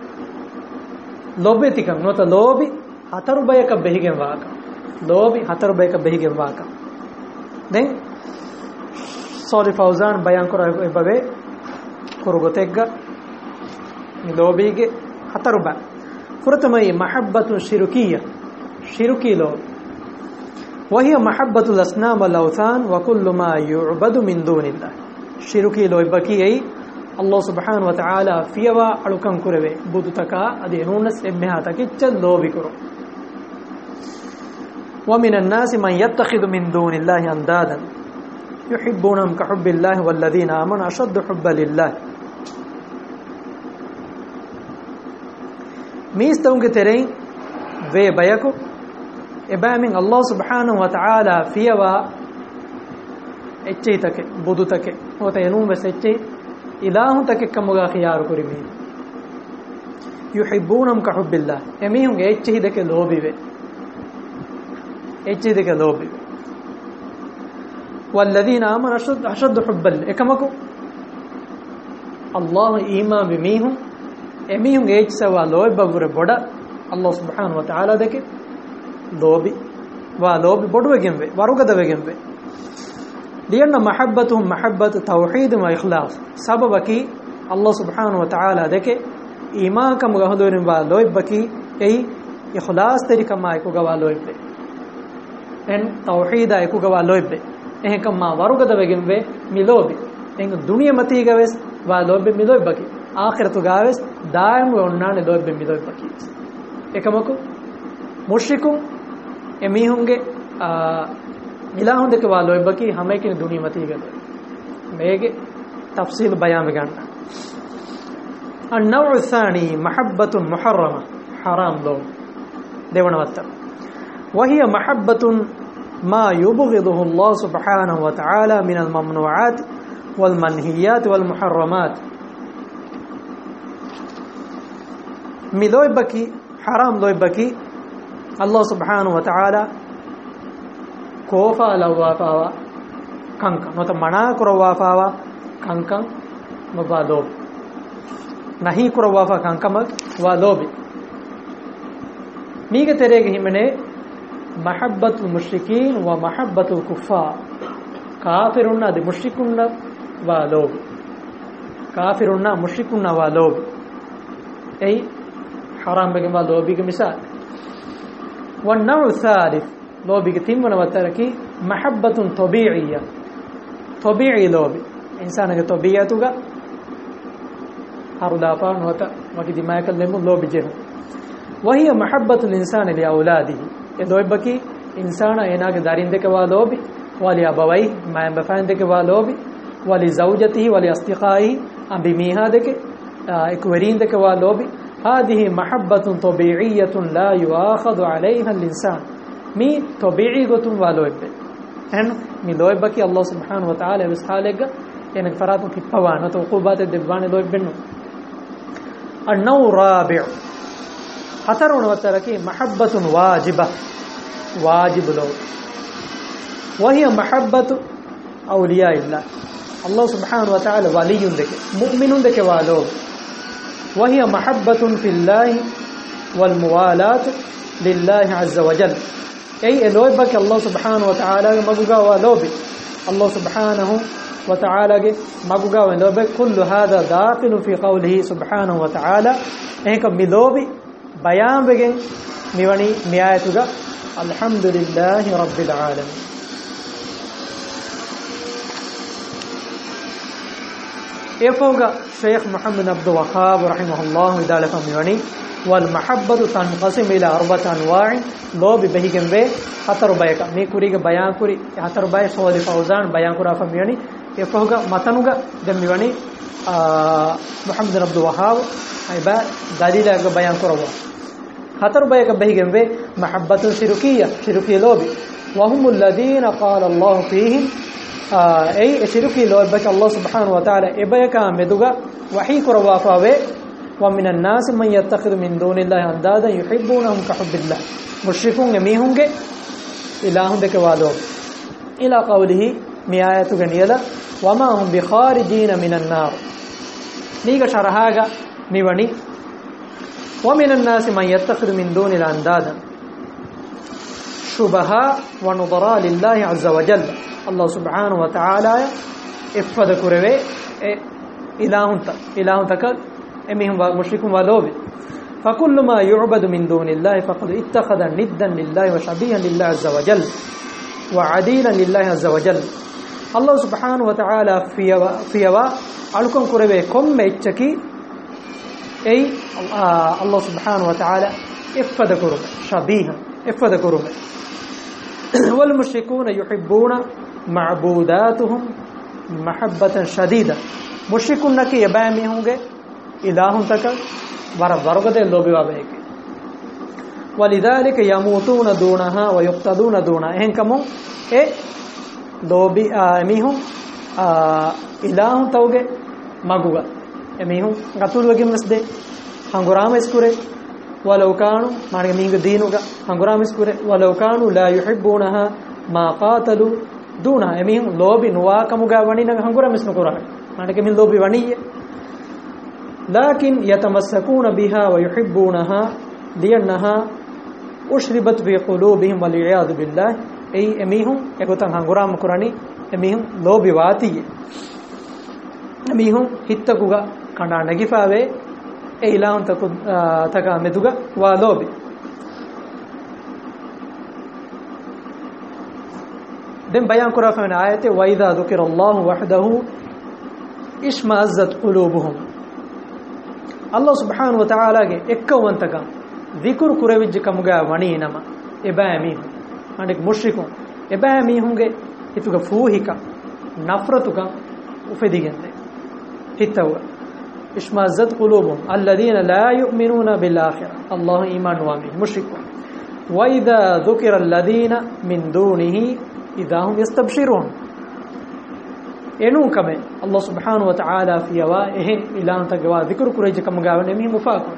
لبوتك نوتا لوبي هتربيك بهيجن واقع لوبي هتربيك بهيجن واقع. then صالح فوزان بيان قرباني كرغتك لوبيك هتربى فرتمي محبة شركية شركي لو وهي محبة الأصنام والأوثان وكل ما يعبد من دون الله. شركي لو بكي الله سبحانه وتعالى فيها ألوكان كربه بدوتكا أدينونس إمها تكيتش لو بكرو. ومن الناس من يتخذ من دون الله أندادا يحبونهم كحب الله والذين آمنوا أشد حبا لله. ميستونك ترين في بيكو إبامين الله سبحانه وتعالى فيها إتشي تك بدو تك وتينون بس إتشي إله تك كمغا خيار كريمين يحبونهم كحب الله يميهم إتشي تك لوبي بي إتشي تك لوبي والذين آمنوا أشد أشد حبا إكمكو الله إيمان بميهم එමිහුන් ඒච්චවා ලෝබ බවුර බොඩ අල්ලාහ් සුබ්හානහු වතාලා දෙක ලෝබි වා ලෝබි බොඩුවගෙන් වේ වරුගදවගෙන් වේ ලියන්න මහබ්බතුහුම් මහබ්බත තෞහීද් ව ඉඛලාස් සබබකි අල්ලාහ් සුබ්හානහු වතාලා දෙක ඊමාකම ගහදොරින් වා ලෝබකි එයි ඉඛලාස් තරිකමයි කුගවා ලෝබේ එන් තෞහීද අය කුගවා ලෝබේ එහෙකම මා වරුගදවගෙන් වේ මිලෝබි එන් දුනිය මතී ගවස් වා ලෝබේ මිලෝබකි ආඛිරතු ගාවස් දායම වොන්නානේ ලෝබෙ මිලොයි පකීස් එකමකු මුෂ්රිකුන් එමිහුන්ගේ ඉලාහුන් දෙක වා ලෝයි බකී හැම එකේ දුනියමතී ගල මේගේ තෆ්සීල් බයාන් ගන්න. النوع الثاني محبة محرمة حرام لو දෙවන වත්තර وهي محبة ما يبغضه الله سبحانه وتعالى من الممنوعات والمنهيات والمحرمات. ملوي بكي حرام لوي بكي الله سبحانه وتعالى كوفا لو وافاوا كانك نوت منا كرو وافاوا كانك مبالوب نهي كرو وافا كانك مبالوب ميغه تريغه همنه محبة المشركين ومحبة الكفار كافرون دي مشركون والوب كافرون مشركون والوب اي حرام بگما لوبي کے مثال. والنوع الثالث لوبي کے تیمنا وترکی محبة طبيعية طبيعي لوبي انسان کے طبيعتو گا هاردا پان ہوتا وقت دماغ لمو لوبي جه وهي محبة الانسان لاولاده لوبي بکی انسان اینا کے دارین دے کے وا لوبي ولی ابوی ما بفان دے کے وا لوبي ولی زوجته ولی اصدقائه ام بمیها دے کے ایک ورین دے کے وا لوبي. هذه محبة طبيعية لا يؤاخذ عليها الإنسان مي طبيعي قطن والوب هن مي لوب بكي الله سبحانه وتعالى بسحالك يعني فراتم في قوان وتوقوبات الدبان لوب بنو. النوع الرابع خطرون وتركي محبة واجبة واجب لوب وهي محبة أولياء الله الله سبحانه وتعالى ولي لك مؤمن لك والوب وهي محبة في الله والموالاة لله عز وجل أي لوبك الله سبحانه وتعالى مغوغا ولوبي الله سبحانه وتعالى مغوغا ولوبي كل هذا داخل في قوله سبحانه وتعالى إنك ملوبي بيان بگن ميوني ميايتوغا الحمد لله رب العالمين. يفوق شيخ محمد عبد الوهاب رحمه الله تعالى فميوني والمحبة تنقسم إلى أربعة أنواع لو ببهيجن به هتر بايك مي كوريغا بيان كوري هتر باي سوالي فوزان بيان كورا فميوني يفوق متنوغا دميوني محمد عبد الوهاب أيبا دليل بيان كورا hataru bayaka behigen ve mahabbatun shirkiyya shirki lobi wa humul ladina qala Allah fihim ay shirki lobi Allah subhanahu wa ta'ala ebayaka meduga wahi kurwa fawe wa minan nas man yattakhidhu min dunillahi andadan yuhibbunahum ka hubbillah mushrikun emihunge ilahun deke walo ila qawlihi mi ayatu ganiyala wama hum bi kharijina minan nar niga sharahaga niwani wa minan nas man yattakhidhu min dunillahi andadan shubaha wa nudara lillahi azza wa jalla Allah subhanahu wa ta'ala ifada kurave ilahun ta ilahun tak emihum mushrikun walobi فكل ما يعبد من دون الله فقد اتخذ ندا لله وشبيها لله عز وجل وعديلا لله عز وجل الله سبحانه وتعالى فيوا فيوا alukon kurave komme ichaki ei Allah subhanahu wa ta'ala ifada kurume shabiha ifada kurume wal mushrikuna yuhibbuna ma'budatuhum mahabbatan shadida mushrikun naki yabami hunge ilahun taka war wargade lobi wabeke walidhalika yamutuna dunaha wa yuqtaduna duna enkamo e lobi emihun ilahun tawge maguga emihun gatulwege mesde hangurama iskure walau kanu marge minga dinuga hangurama iskure walau kanu la yuhibbunaha ma qatalu duna emihun lobi nuwa kamuga wanina hangurama isnukura marge min lobi waniye لكن يتمسكون بها ويحبونها لأنها أشربت في قلوبهم والعياذ بالله أي أميهم يقولون هنغرام قراني أميهم لو بواتي أميهم هتكوغا كنا نجفاوي أي لهم تكو تكا مدوغا ولوبي دم بيان قرأ من آية وإذا ذكر الله وحده اشمأزت قلوبهم Allah subhanahu wa ta'ala ge ekkawantaka dhikr kuravijje kamuga wani nama eba mi anik mushrikun eba mi hunge ituga fuhika nafratuka ufedigende hittawa ishmazat qulubuhum alladhina la yu'minuna bil akhirah Allah iman wa min mushrikun wa idha dhukira alladhina min dunihi idha hum yastabshirun enun kame Allah subhanahu wa ta'ala fiyawa ehe ilan tagawa dhikr kurayje kam gawane mi mufaqo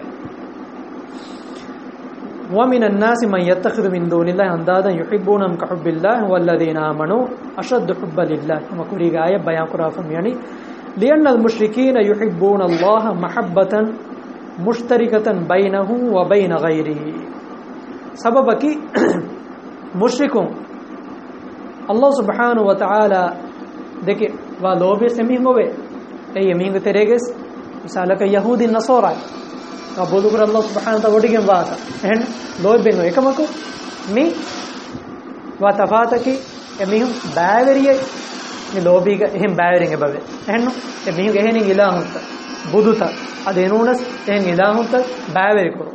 wa minan nas man yattakhidhu min dunillahi andadan yuhibbunahum ka hubbillah walladhina amanu ashaddu hubban lillah kama kuriga aya bayan qurafam yani lianna almushrikeena yuhibbuna Allah mahabbatan mushtarikatan bainahu wa bain ghayrihi sababaki mushrikun Allah subhanahu wa ta'ala deke wa lobe semihove ei eminge tereges misalaka yahudi nasora ka bodugur Allah subhanahu wa ta'ala wodigen waata en loben ekamaku mi wa tafataki emihum baaveriye mi lobiga ehem baaveringe bave enno emihum ehenin ilahunta buduta adenunas ehen ilahunta baaveri koro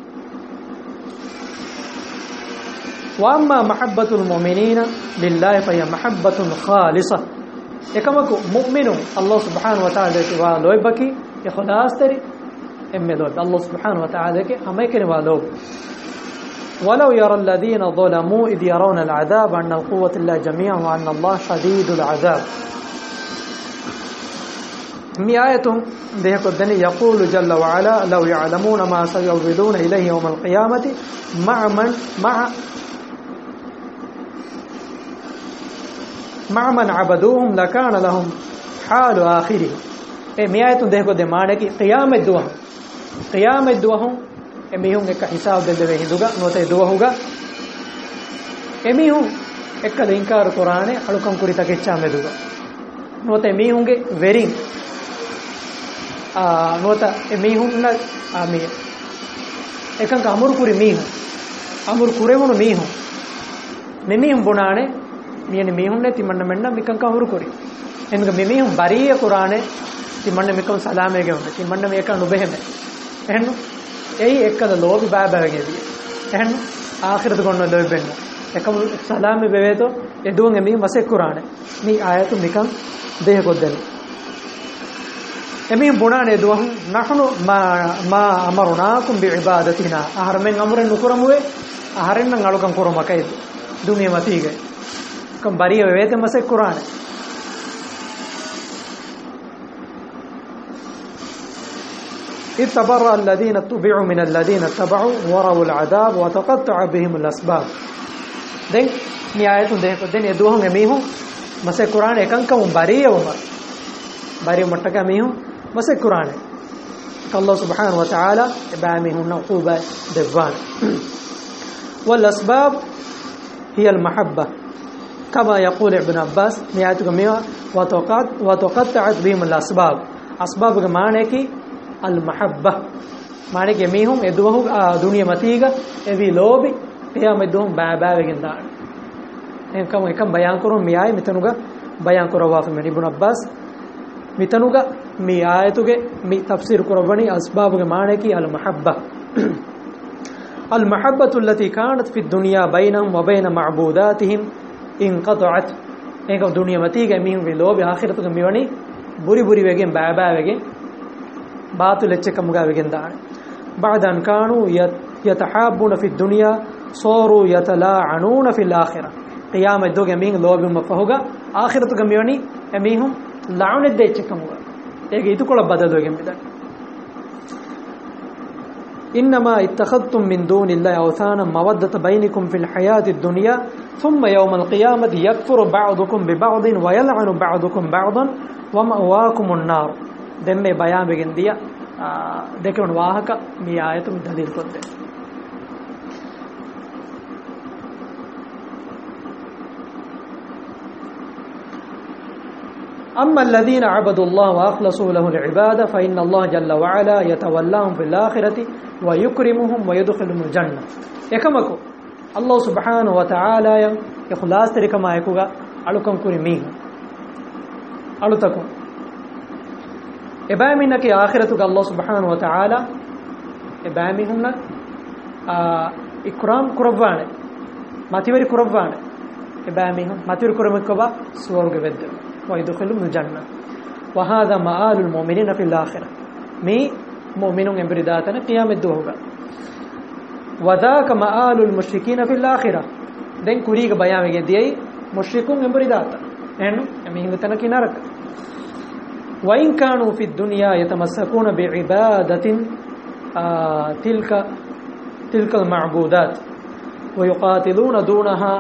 wa amma mahabbatul mu'minina lillahi fa hiya mahabbatun khalisah ekamaku mu'minu Allah subhanahu wa ta'ala ke wa loibaki ikhlas tari emme loib Allah subhanahu wa ta'ala ke amaykene wa loib walau yara alladhina zalamu id yarawna al'adab anna al-quwwata lillahi jami'an wa anna Allah shadidul 'adab mi ayatum dehko dani yaqulu jalla wa ala law ya'lamuna ma sayawriduna ilayhi yawm al-qiyamati ma'a man ma'a مع من عبدوهم لكان لهم حال آخره اے میایتون دیکھو دے مانے کی قیامت دعا قیامت دعا ہوں එමිහුන් එක හිසාබ් දෙල්ලේ හිඳුගා නොතේ දුව හුගා එමිහුන් එක ලින්කාර කුරානේ අලුකම් කුරි තකෙච්චා මෙදුගා නොතේ මිහුන්ගේ වෙරින් ආ නොත එමිහුන් ආමි එකං අමුරු කුරි මිහුන් අමුරු කුරෙමුණු මිහුන් මෙමිහුන් බොනානේ මියනේ මිහුන් නැති මන්න මෙන්න මිකං අමුරු කුරි එන්නක මෙමිහුන් බරිය කුරානේ තිමන්න මිකම් සලාමේ ගෙවන්න තිමන්න මේක නුබෙහෙම එහෙනම් එයි එක්කද ලෝභි බාබවගේදී එහෙනම් ආඛිරත ගොන්න ලෝභෙන්න එකම සලාමේ බෙවේතෝ එදුන් එමි මසෙක් කුරානේ මේ ආයතු මිකම් දෙහ කොද්දන emihun bunane duwahum nahnu ma ma amarnakum bi ibadatina aharmen amuren nukuramuwe aharen nan alukan kurumakai dunia matige kam bariya wete mase qur'an ittabarra alladhina tubi'u min alladhina tabau wa rawu al'adab wa taqatta'a bihim al-asbab den ni ayatun de ko den eduhum emihun mase qur'an ekan kam bariya wama bariya mattaka emihun mase qur'an Allah subhanahu wa ta'ala ibamihun naquba devan wal asbab hiya al-mahabba كما يقول ابن عباس نهايته كمية وتقطع وتقطعت بهم الأسباب أسباب كمانة كي المحبة معنى كي ميهم يدوه دنيا متيجة يبي لوبي هي مدوهم بابا بجندان إن كم كم بيان كرون مياي متنوجا بيان كروا في من ابن عباس متنوجا مياي توجه مي تفسير كروبني أسباب كمانة كي المحبة المحبة التي كانت في الدنيا بينهم وبين معبوداتهم انقطعت انك دنيا متيجه مين ويلو باخرته ميوني بري بري وگين بابا وگين باطل لچكمغا وگين دان بعد ان كانوا يتحابون في الدنيا صاروا يتلاعنون في الاخره قيامه دوگه مين لو بي مفهوغا اخرته ميوني اميهم لعن دچكمغا ايگه يتكول بدل وگين بدان إنما اتخذتم من دون الله أوثانا مودة بينكم في الحياة الدنيا ثم يوم القيامة يكفر بعضكم ببعض ويلعن بعضكم بعضا ومأواكم النار دم بيان بگن دیا دیکھن واہک می آیت میں دلیل کرتے أما الذين عبدوا الله وأخلصوا له العبادة فإن الله جل وعلا يتولاهم في الآخرة ويكرمهم ويدخلهم الجنة يكمكو الله سبحانه وتعالى يخلاص تركما يكوغا ألوكم كرمين ألوتكم إبامينك آخرتك الله سبحانه وتعالى إبامينك إكرام كربان ما تيوري كربان إبامينك ما تيوري كرمكوبا سورغ بدر ويدخلهم الجنة وهذا مآل المؤمنين في الآخرة مي مؤمنون امبرداتنا قيام الدوغا وذاك مآل المشركين في الآخرة دين كوريك بيان دي مشركون امبرداتا انو امين تنكي نرك وإن كانوا في الدنيا يتمسكون بعبادة آه تلك تلك المعبودات ويقاتلون دونها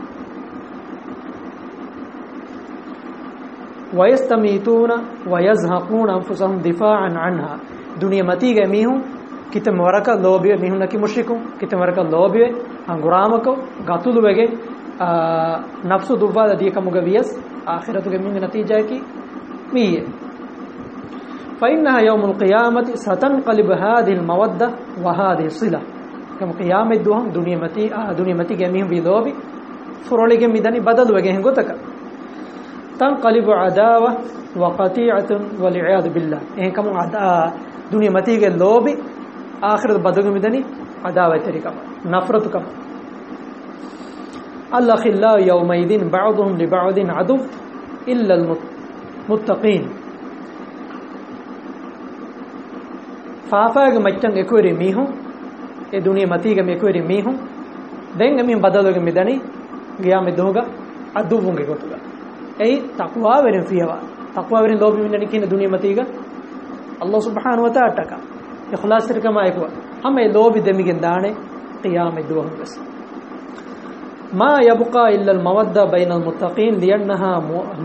ويستميتون ويزهقون أنفسهم دفاعا عنها دنيا متيجة ميهم كتم ورقة لوبي ميهم نكي مشركون كتم ورقة لوبي أنغرامكو قاتلوا بيجي آه نفسه دوبا ديكا مغويس آخرته من نتيجة كي مية فإنها يوم القيامة ستنقلب هذه المودة وهذه الصلة كم قيامة دوهم دنيا متي آه دنيا متيجة ميهم بيلوبي فروليك ميداني بدل وجه هنغوتك تنقلب عداوة وقطيعة والعياذ بالله إن كم عدا دنيا متيجة لوبي آخر بدل ميداني عداوة تريكم نفرتكم الأخلاء يومئذ بعضهم لبعض عدو إلا المتقين فافاق مجتن اكوري ميهم اي دنيا متيجة ميكوري ميهم دين مين بدل ميداني قيام الدوغا عدوهم كيكوتوغا أي تقوى ورن فيها تقوى ورن لوبي من نكين الدنيا متيجة الله سبحانه وتعالى تكا إخلاص تركا ما يكوى هم لوبي دميجن دانه قيام الدوهم بس ما يبقى إلا المودة بين المتقين لأنها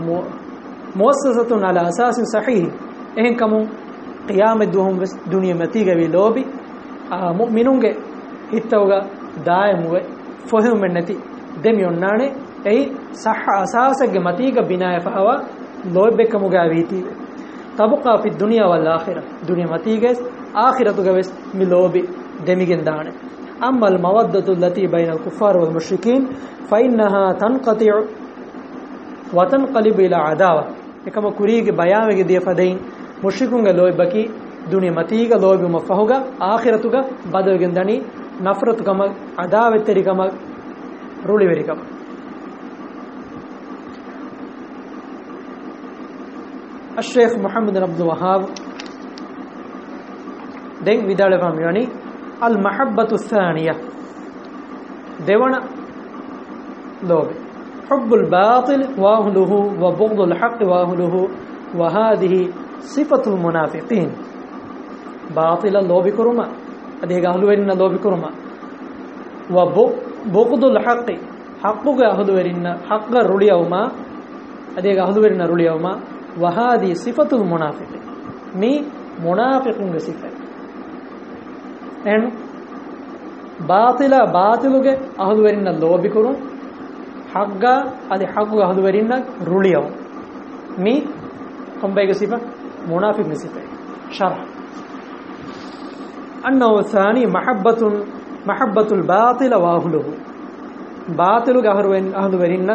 مؤسسة على أساس صحيح إن كمو قيام الدوهم بس دنيا متيجة بلوبي مؤمنون هتوغا دائم فهم من نتي دم يونانه أي صح أساسك متيجة بناء فهو لوبك مجاويتي تبقى في الدنيا والآخرة دنيا متيجة آخرة بس ملوبي دميجن دانه أما المودة التي بين الكفار والمشركين فإنها تنقطع وتنقلب إلى عداوة كما كوريك بيان دي فدين مشركون لوي بكي دنيا متيجة لوي بمفهوغا آخرتك بدل جندني نفرتكما عداوة تريكما رولي وريكما الشيخ محمد بن عبد الوهاب den vidale fam yani al mahabbatu thaniya devana lobe hubbul batil wa ahluhu wa bughdul haqq wa ahluhu wa hadhihi sifatul munafiqin batila lobi kuruma ade ga ahlu wenna lobi kuruma wa bughdul haqq haqqu ga ahlu werinna haqqa ruliyawma ade ga ahlu werinna ruliyawma wa hadhihi sifatul munafiqin mi munafiqun ge sifat en batila batiluge ahlu werinna lobi kurum hagga adi haggu ahlu werinna ruliyaw mi kombayge sifa munafiq ge sifat sharh annahu thani mahabbatun mahabbatul batil wa ahluhu batiluge ahlu wen ahlu werinna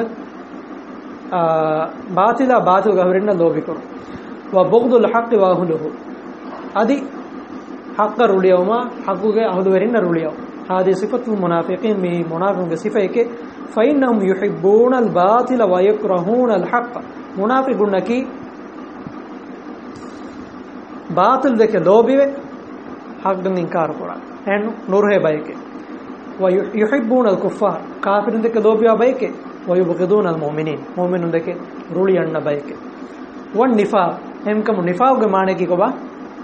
batila batiluge ahlu werinna lobi kurum wa bughdul haqqi wa ahluhu adi haqqa ruliyawma haqquge ahlu werinna ruliyaw hadi sifatul munafiqin mi munafiqun sifa eke fa innahum yuhibbuna al batila wa yakrahuna al haqq munafiqun ki batil deke lobive haqqan inkar kora en nurhe bayke wa yuhibbuna al kuffar kafirun deke lobiya bayke wa yubghiduna al mu'minin mu'minun deke ruliyanna bayke wan nifaq emkam nifaq ge mane ki koba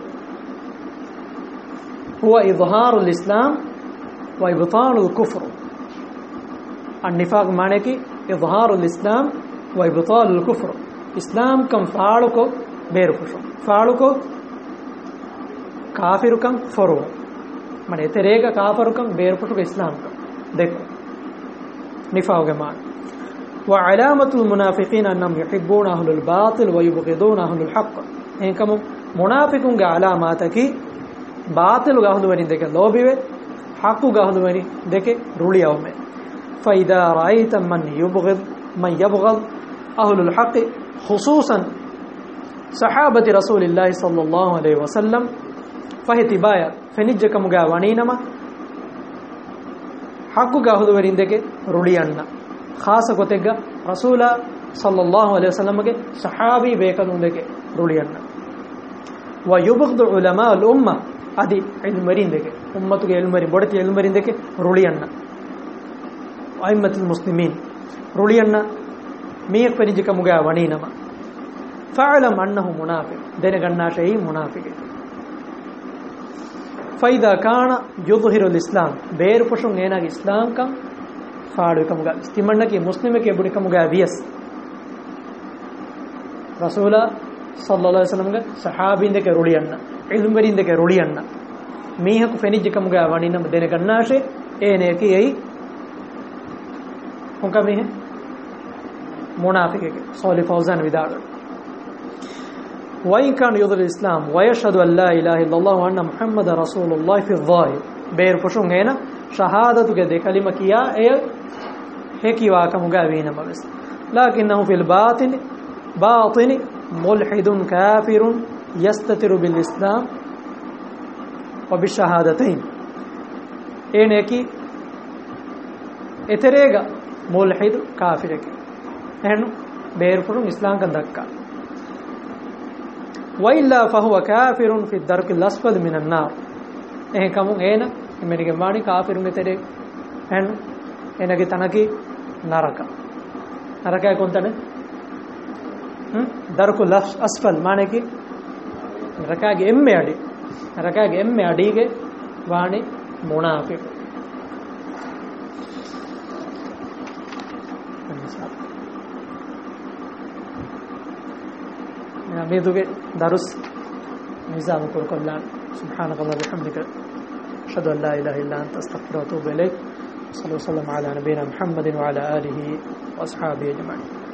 huwa izharu al islam wa ibtalu al kufr an nifaq mane ki izharu al islam wa ibtalu al kufr islam kam faalu ko beru kusho faalu ko kafiru kam foru mane terega kafiru kam beru kusho islam kam dekho nifaq ge mane wa alamatul munafiqin annahum yuhibbuna ahlul batil wa yubghiduna ahlul haqq enkam munafiqun ge alamataki batil ge ahlu wani deke lobive haqqu ge ahlu wani deke ruliyawme fa idha ra'aita man yubghid man yabghad ahlul haqq khususan sahabati rasulillahi sallallahu alaihi wasallam fahitibaya fenijjakam ge waninama haqqu ge ahlu wani deke ruliyanna khasa kotega rasula sallallahu alaihi wasallam ge sahabi bekalun deke ruliyanna wa yubghadu ulama al umma adi ilmarin deke ummatu ge ilmari bodati ilmarin deke ruliyanna aimatul muslimin ruliyanna miyek penijika muga waninama fa'lam annahu munafiq dene ganna shay munafiq fa idha kana yudhiru al islam beer pushun ena islam kam faalu kamuga istimanna ki muslime ke budi kamuga vias rasula sallallahu alaihi wasallam ga sahabin de ke ruliyanna ilmurin de ke ruliyanna miha ku fenijje kamuga waninam dene gannashe ene ki ei honka mihe munafiq ke sali fawzan vidal wa in kan yudhir islam wa yashhadu an la ilaha illallah wa anna muhammadar rasulullah fi adh-dhahir beer pushun ena shahadatu ge de kalima kiya e hekiwa kamuga winama bes lakinnahu fil batin batin mulhidun kafirun yastatiru bil islam wa bi shahadatayn ene ki eterega mulhid kafireke enu beer purun islam kan dakka wa illa fa huwa kafirun fi ad-dark al-asfal min an-nar eh kamun ena emenige mani kafirun etere enu enage tanaki naraka naraka kontane hm darkul asfal mane ki naraka ge emme adi naraka ge emme adi ge wani munafiq ya meduge darus nizam kor kollan subhanallahi wa bihamdika ashhadu an la ilaha illa anta astaghfiruka wa atubu ilayk صلى الله وسلم على نبينا محمد وعلى آله وأصحابه أجمعين.